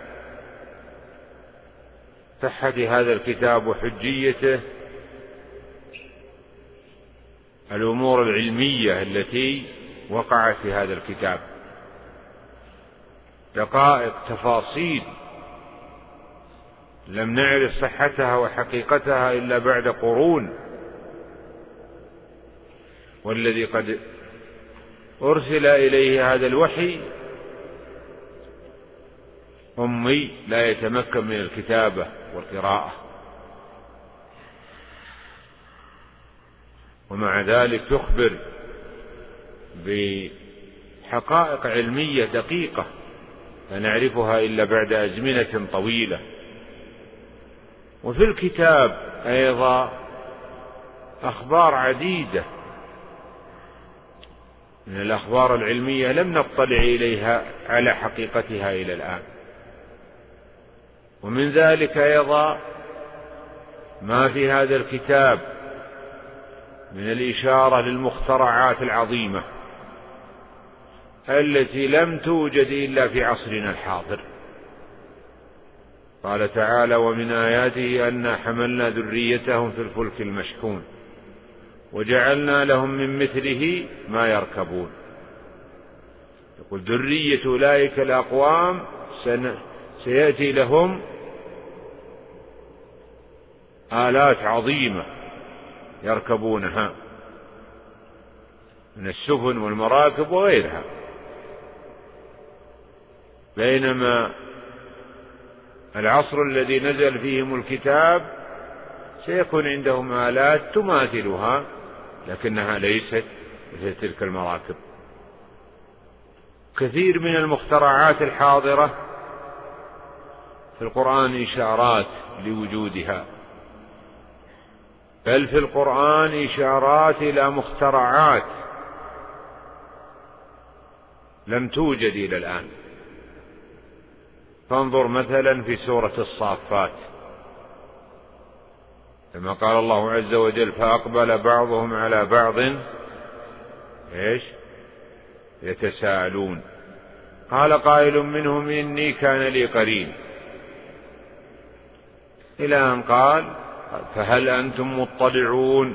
صحة هذا الكتاب وحجيته الأمور العلمية التي وقعت في هذا الكتاب، دقائق تفاصيل لم نعرف صحتها وحقيقتها إلا بعد قرون. والذي قد أرسل إليه هذا الوحي أمي لا يتمكن من الكتابة والقراءة، ومع ذلك تخبر بحقائق علمية دقيقة لا نعرفها إلا بعد أزمنة طويلة. وفي الكتاب أيضا أخبار عديدة من الأخبار العلمية لم نطلع إليها على حقيقتها إلى الآن. ومن ذلك أيضا ما في هذا الكتاب من الإشارة للمخترعات العظيمة التي لم توجد إلا في عصرنا الحاضر. قال تعالى: ومن آياته أنا حملنا ذريتهم في الفلك المشحون وجعلنا لهم من مثله ما يركبون. يقول ذرية أولئك الأقوام سيأتي لهم آلات عظيمة يركبونها من السفن والمراكب وغيرها، بينما العصر الذي نزل فيهم الكتاب سيكون عندهم آلات تماثلها لكنها ليست مثل تلك المراكب. كثير من المخترعات الحاضرة في القرآن إشارات لوجودها، بل في القرآن إشارات إلى مخترعات لم توجد إلى الآن. فانظر مثلا في سورة الصافات كما قال الله عز وجل: فأقبل بعضهم على بعض يتساءلون قال قائل منهم إني كان لي قرين، إلى أن قال: فهل أنتم مطلعون؟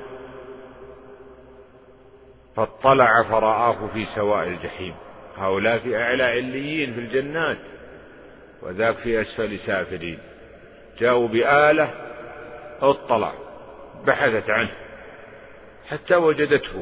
فاطلع فرآه في سواء الجحيم. هؤلاء في أعلى عليين في الجنات وذاك في أسفل سافلين. جاءوا بآلة، اطلع، بحثت عنه حتى وجدته.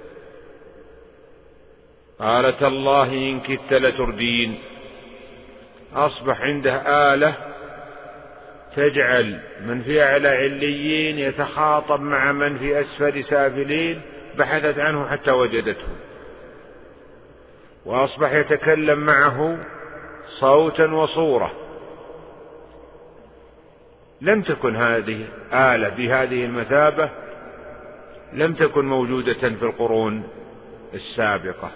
قالت الله إن كدت لتردين. أصبح عنده آلة تجعل من في أعلى عليين يتخاطب مع من في أسفل سافلين، بحثت عنه حتى وجدته، وأصبح يتكلم معه صوتا وصورة. لم تكن هذه آلة بهذه المثابة، لم تكن موجودة في القرون السابقة،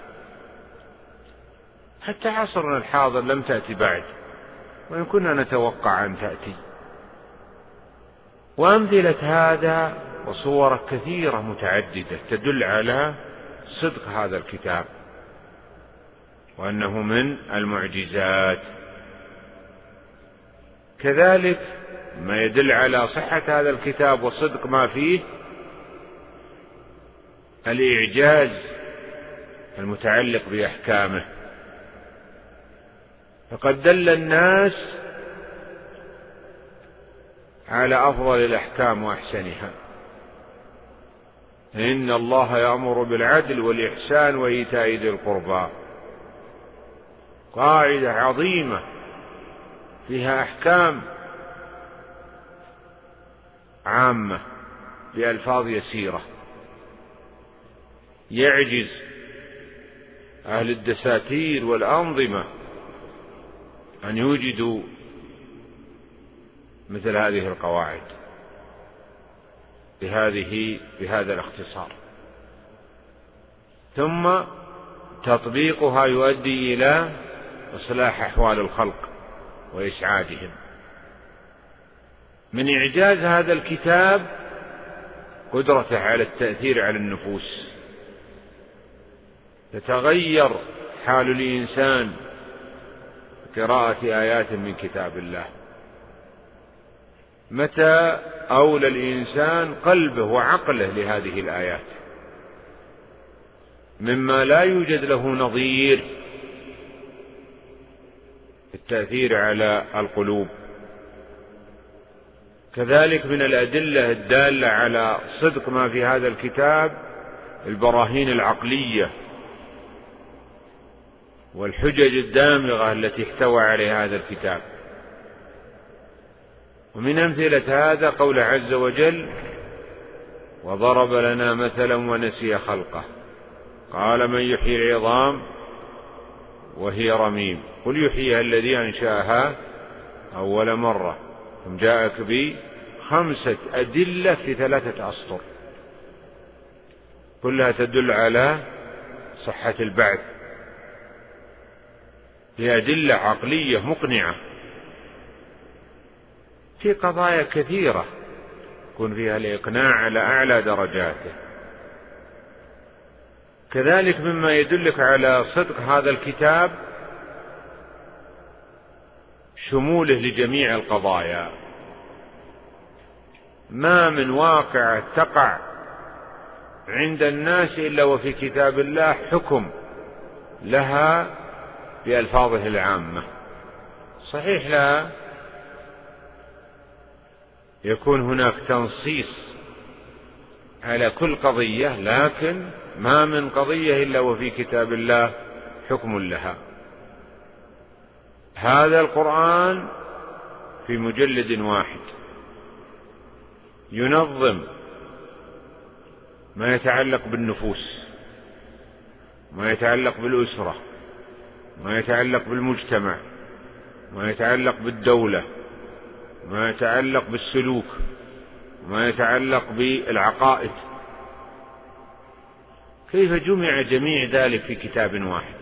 حتى عصرنا الحاضر لم تأتي بعد، وإن كنا نتوقع أن تأتي. وأمثلة هذا وصور كثيرة متعددة تدل على صدق هذا الكتاب وأنه من المعجزات. كذلك ما يدل على صحة هذا الكتاب وصدق ما فيه الإعجاز المتعلق بأحكامه. فقد دل الناس على أفضل الأحكام وأحسنها: إن الله يأمر بالعدل والإحسان وإيتاء ذي القربى. قاعدة عظيمة فيها أحكام عامة بألفاظ يسيرة، يعجز أهل الدساتير والأنظمة أن يوجدوا مثل هذه القواعد بهذا الاختصار. ثم تطبيقها يؤدي إلى إصلاح أحوال الخلق وإسعادهم. من إعجاز هذا الكتاب قدرته على التأثير على النفوس. تتغير حال الإنسان بقراءة آيات من كتاب الله. متى أولى الإنسان قلبه وعقله لهذه الآيات مما لا يوجد له نظير في التأثير على القلوب. كذلك من الأدلة الدالة على صدق ما في هذا الكتاب البراهين العقلية والحجج الدامغة التي احتوى عليها هذا الكتاب. ومن أمثلة هذا قول عز وجل: وضرب لنا مثلا ونسي خلقه قال من يحيي العظام وهي رميم قل يحييها الذي أنشأها أول مرة ثم جاءك ب5 أدلة في 3 أسطر كلها تدل على صحة البعث، هي أدلة عقلية مقنعة في قضايا كثيرة يكون فيها الإقناع على أعلى درجاته. كذلك مما يدلك على صدق هذا الكتاب شموله لجميع القضايا، ما من واقعة تقع عند الناس إلا وفي كتاب الله حكم لها بألفاظه العامة. صحيح لا يكون هناك تنصيص على كل قضية، لكن ما من قضية إلا وفي كتاب الله حكم لها. هذا القرآن في مجلد واحد ينظم ما يتعلق بالنفوس، ما يتعلق بالأسرة، ما يتعلق بالمجتمع، ما يتعلق بالدولة، ما يتعلق بالسلوك، ما يتعلق بالعقائد. كيف جمع جميع ذلك في كتاب واحد؟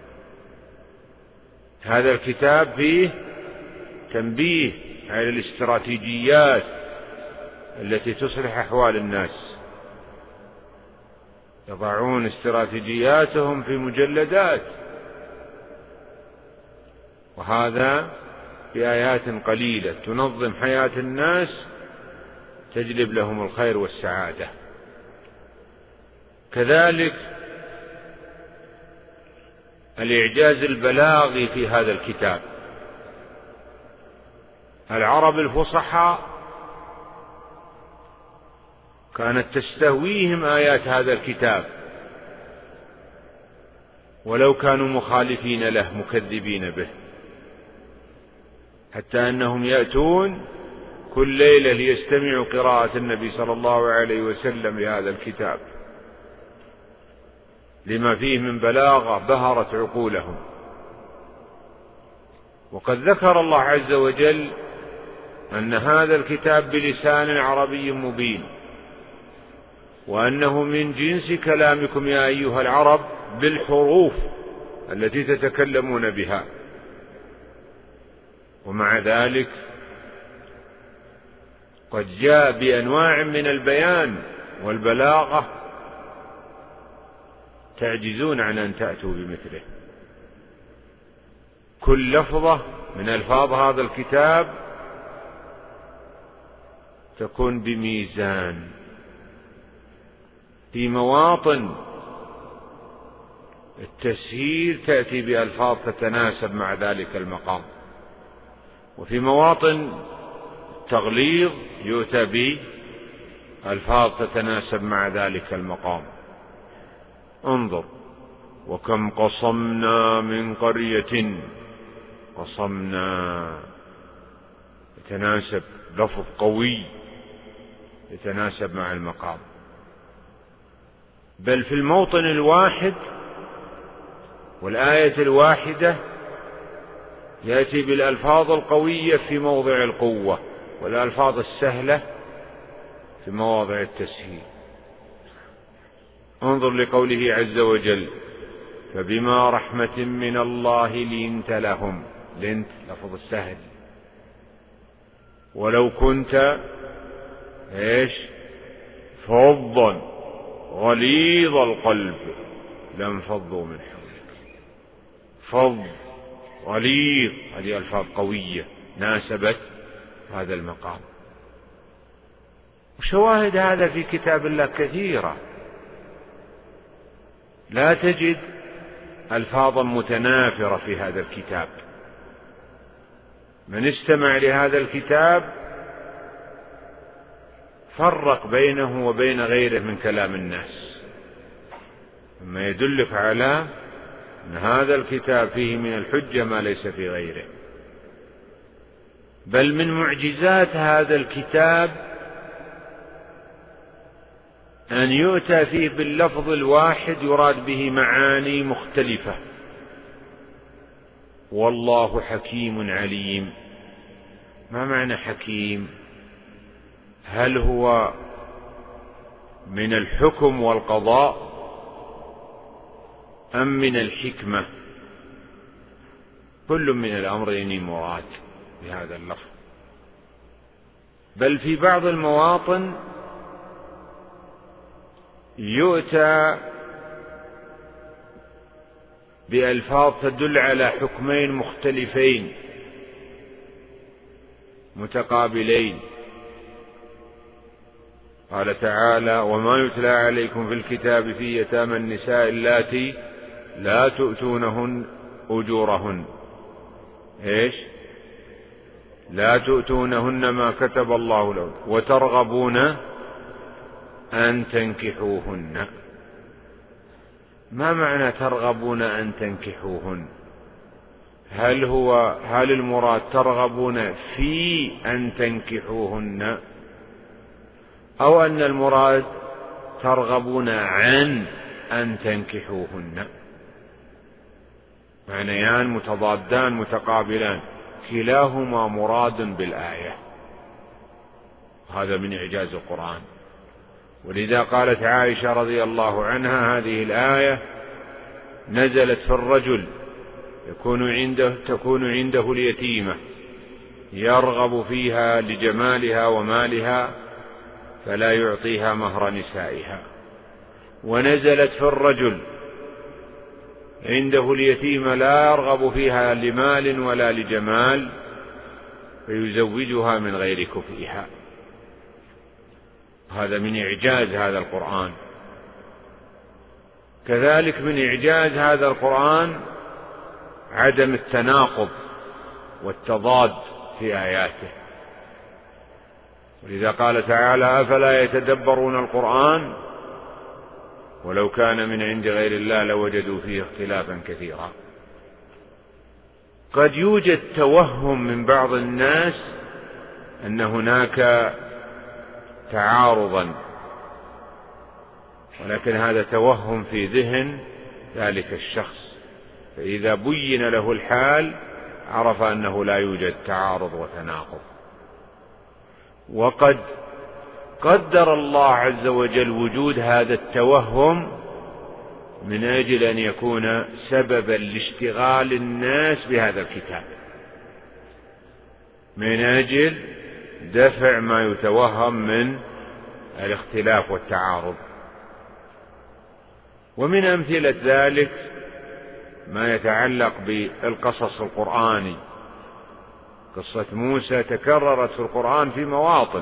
هذا الكتاب فيه تنبيه على الاستراتيجيات التي تصلح أحوال الناس، يضعون استراتيجياتهم في مجلدات، وهذا بآيات قليلة تنظم حياة الناس تجلب لهم الخير والسعادة. كذلك الإعجاز البلاغي في هذا الكتاب. العرب الفصحاء كانت تستهويهم آيات هذا الكتاب ولو كانوا مخالفين له مكذبين به، حتى أنهم يأتون كل ليلة ليستمعوا قراءة النبي صلى الله عليه وسلم لهذا الكتاب لما فيه من بلاغة بهرت عقولهم. وقد ذكر الله عز وجل أن هذا الكتاب بلسان عربي مبين، وأنه من جنس كلامكم يا أيها العرب بالحروف التي تتكلمون بها. ومع ذلك قد جاء بأنواع من البيان والبلاغة تعجزون عن أن تأتوا بمثله. كل لفظة من ألفاظ هذا الكتاب تكون بميزان، في مواطن التسهيل تأتي بألفاظ تتناسب مع ذلك المقام، وفي مواطن التغليظ يؤتى بألفاظ تتناسب مع ذلك المقام. انظر: وكم قصمنا من قرية، قصمنا يتناسب، لفظ قوي يتناسب مع المقام. بل في الموطن الواحد والآية الواحدة يأتي بالألفاظ القوية في موضع القوة، والألفاظ السهلة في مواضع التسهيل. انظر لقوله عز وجل: فبما رحمة من الله لنت لهم. لنت لفظ السهل. ولو كنت فظا غليظ القلب لانفضوا من حولك. فظ غليظ، هذه ألفاظ قوية ناسبت هذا المقام. وشواهد هذا في كتاب الله كثيرة، لا تجد ألفاظا متنافرة في هذا الكتاب. من استمع لهذا الكتاب فرق بينه وبين غيره من كلام الناس، مما يدلك على أن هذا الكتاب فيه من الحجة ما ليس في غيره. بل من معجزات هذا الكتاب أن يؤتى فيه باللفظ الواحد يراد به معاني مختلفة. والله حكيم عليم. ما معنى حكيم؟ هل هو من الحكم والقضاء أم من الحكمة؟ كل من الأمرين مراد بهذا اللفظ. بل في بعض المواطن يؤتى بألفاظ تدل على حكمين مختلفين متقابلين. قال تعالى: وما يتلى عليكم في الكتاب في يتامى النساء اللاتي لا تؤتونهن أجورهن. إيش؟ لا تؤتونهن ما كتب الله لهن وترغبون أن تنكحوهن. ما معنى ترغبون أن تنكحوهن؟ هل المراد ترغبون في أن تنكحوهن، أو أن المراد ترغبون عن أن تنكحوهن؟ معنيان متضادان متقابلان، كلاهما مراد بالآية. هذا من إعجاز القرآن. ولذا قالت عائشة رضي الله عنها: هذه الآية نزلت في الرجل تكون عنده اليتيمة يرغب فيها لجمالها ومالها فلا يعطيها مهر نسائها، ونزلت في الرجل عنده اليتيمة لا يرغب فيها لمال ولا لجمال فيزوجها من غير كفئها. هذا من إعجاز هذا القرآن. كذلك من إعجاز هذا القرآن عدم التناقض والتضاد في آياته. ولذا قال تعالى: أفلا يتدبرون القرآن ولو كان من عند غير الله لوجدوا فيه اختلافا كثيرا. قد يوجد توهم من بعض الناس أن هناك تعارضا، ولكن هذا توهم في ذهن ذلك الشخص، فإذا بين له الحال عرف أنه لا يوجد تعارض وتناقض. وقد قدر الله عز وجل وجود هذا التوهم من أجل أن يكون سببا لاشتغال الناس بهذا الكتاب، من أجل دفع ما يتوهم من الاختلاف والتعارض. ومن أمثلة ذلك ما يتعلق بالقصص القرآني. قصة موسى تكررت في القرآن في مواطن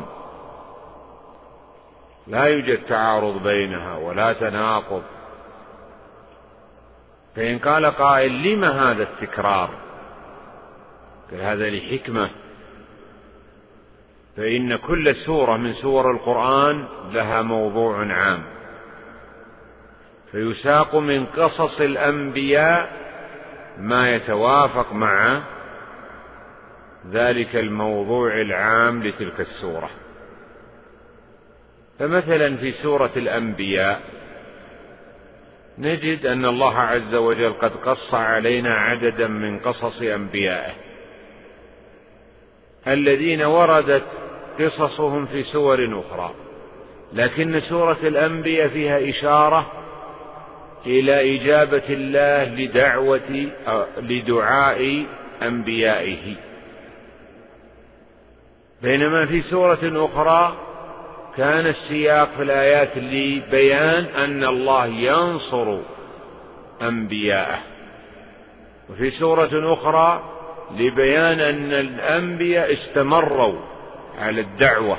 لا يوجد تعارض بينها ولا تناقض. فإن قال قائل: لم هذا التكرار؟ قال: هذا لحكمة. فإن كل سورة من سور القرآن لها موضوع عام، فيساق من قصص الأنبياء ما يتوافق مع ذلك الموضوع العام لتلك السورة. فمثلا في سورة الأنبياء نجد أن الله عز وجل قد قص علينا عددا من قصص أنبيائه الذين وردت قصصهم في سور أخرى، لكن سورة الأنبياء فيها إشارة إلى إجابة الله لدعاء أنبيائه، بينما في سورة أخرى كان السياق في الآيات لبيان أن الله ينصر أنبياءه، وفي سورة أخرى لبيان أن الأنبياء استمروا على الدعوة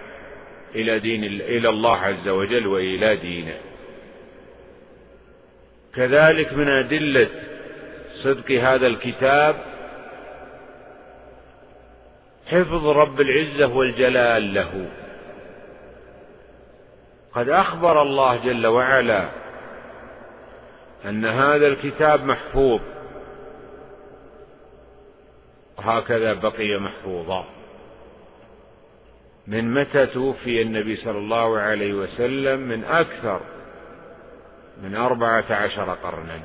إلى الله عز وجل وإلى دينه. كذلك من أدلة صدق هذا الكتاب حفظ رب العزة والجلال له. قد أخبر الله جل وعلا أن هذا الكتاب محفوظ، وهكذا بقي محفوظا. من متى توفي النبي صلى الله عليه وسلم؟ من أكثر من 14 قرنا،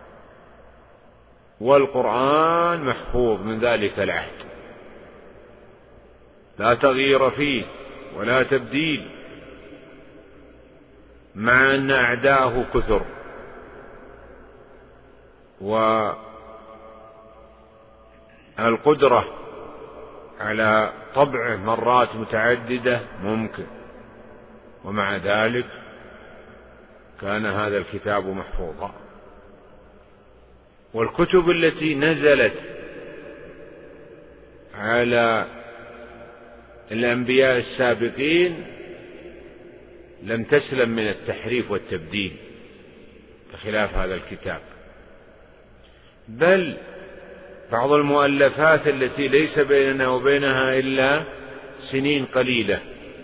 والقرآن محفوظ من ذلك العهد، لا تغيير فيه ولا تبديل، مع أن أعداءه كثر والقدرة على طبعه مرات متعددة ممكن، ومع ذلك كان هذا الكتاب محفوظا. والكتب التي نزلت على الأنبياء السابقين لم تسلم من التحريف والتبديل بخلاف هذا الكتاب، بل بعض المؤلفات التي ليس بيننا وبينها إلا سنين قليلة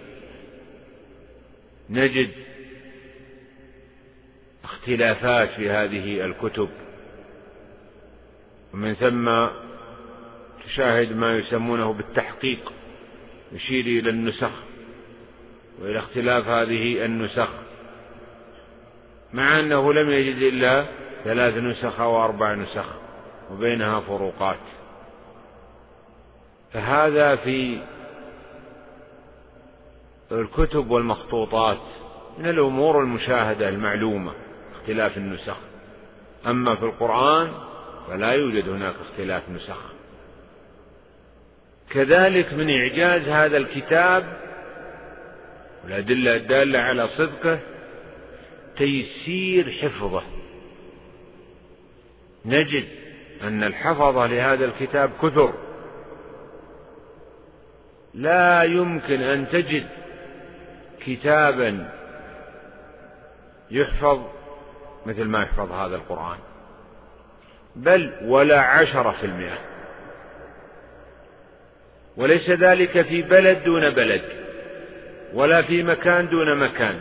نجد اختلافات في هذه الكتب، ومن ثم تشاهد ما يسمونه بالتحقيق يشير إلى النسخ وإلى اختلاف هذه النسخ، مع أنه لم يجد إلا 3 نسخ أو 4 نسخ وبينها فروقات. فهذا في الكتب والمخطوطات من الأمور المشاهدة المعلومة اختلاف النسخ، أما في القرآن فلا يوجد هناك اختلاف نسخ. كذلك من إعجاز هذا الكتاب والأدلة الدالة على صدقه تيسير حفظه. نجد أن الحفظة لهذا الكتاب كثر، لا يمكن أن تجد كتابا يحفظ مثل ما يحفظ هذا القرآن، بل ولا 10%، وليس ذلك في بلد دون بلد ولا في مكان دون مكان،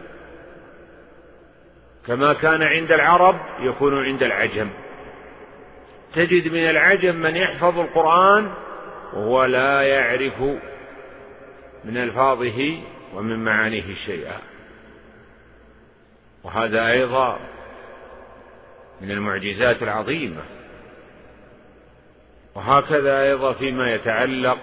كما كان عند العرب يكون عند العجم. تجد من العجم من يحفظ القرآن وهو لا يعرف من ألفاظه ومن معانيه شيئا، وهذا أيضا من المعجزات العظيمة. وهكذا أيضا فيما يتعلق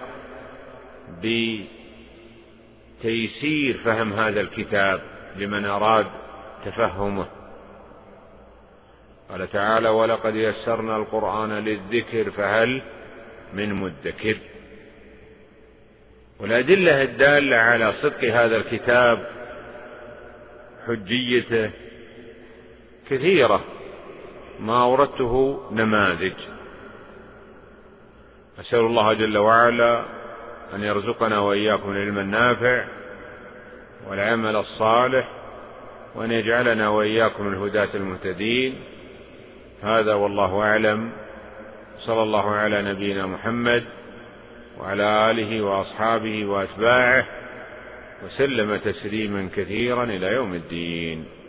بتيسير فهم هذا الكتاب لمن أراد تفهمه. قال تعالى: ولقد يسرنا القرآن للذكر فهل من مدكر. والأدلة الدالة على صدق هذا الكتاب حجيته كثيرة، ما أوردته نماذج. أسأل الله جل وعلا أن يرزقنا وإياكم العلم النافع والعمل الصالح، وأن يجعلنا وإياكم الهداة المهتدين. هذا والله أعلم، صلى الله على نبينا محمد وعلى آله وأصحابه وأتباعه وسلم تسليما كثيرا إلى يوم الدين.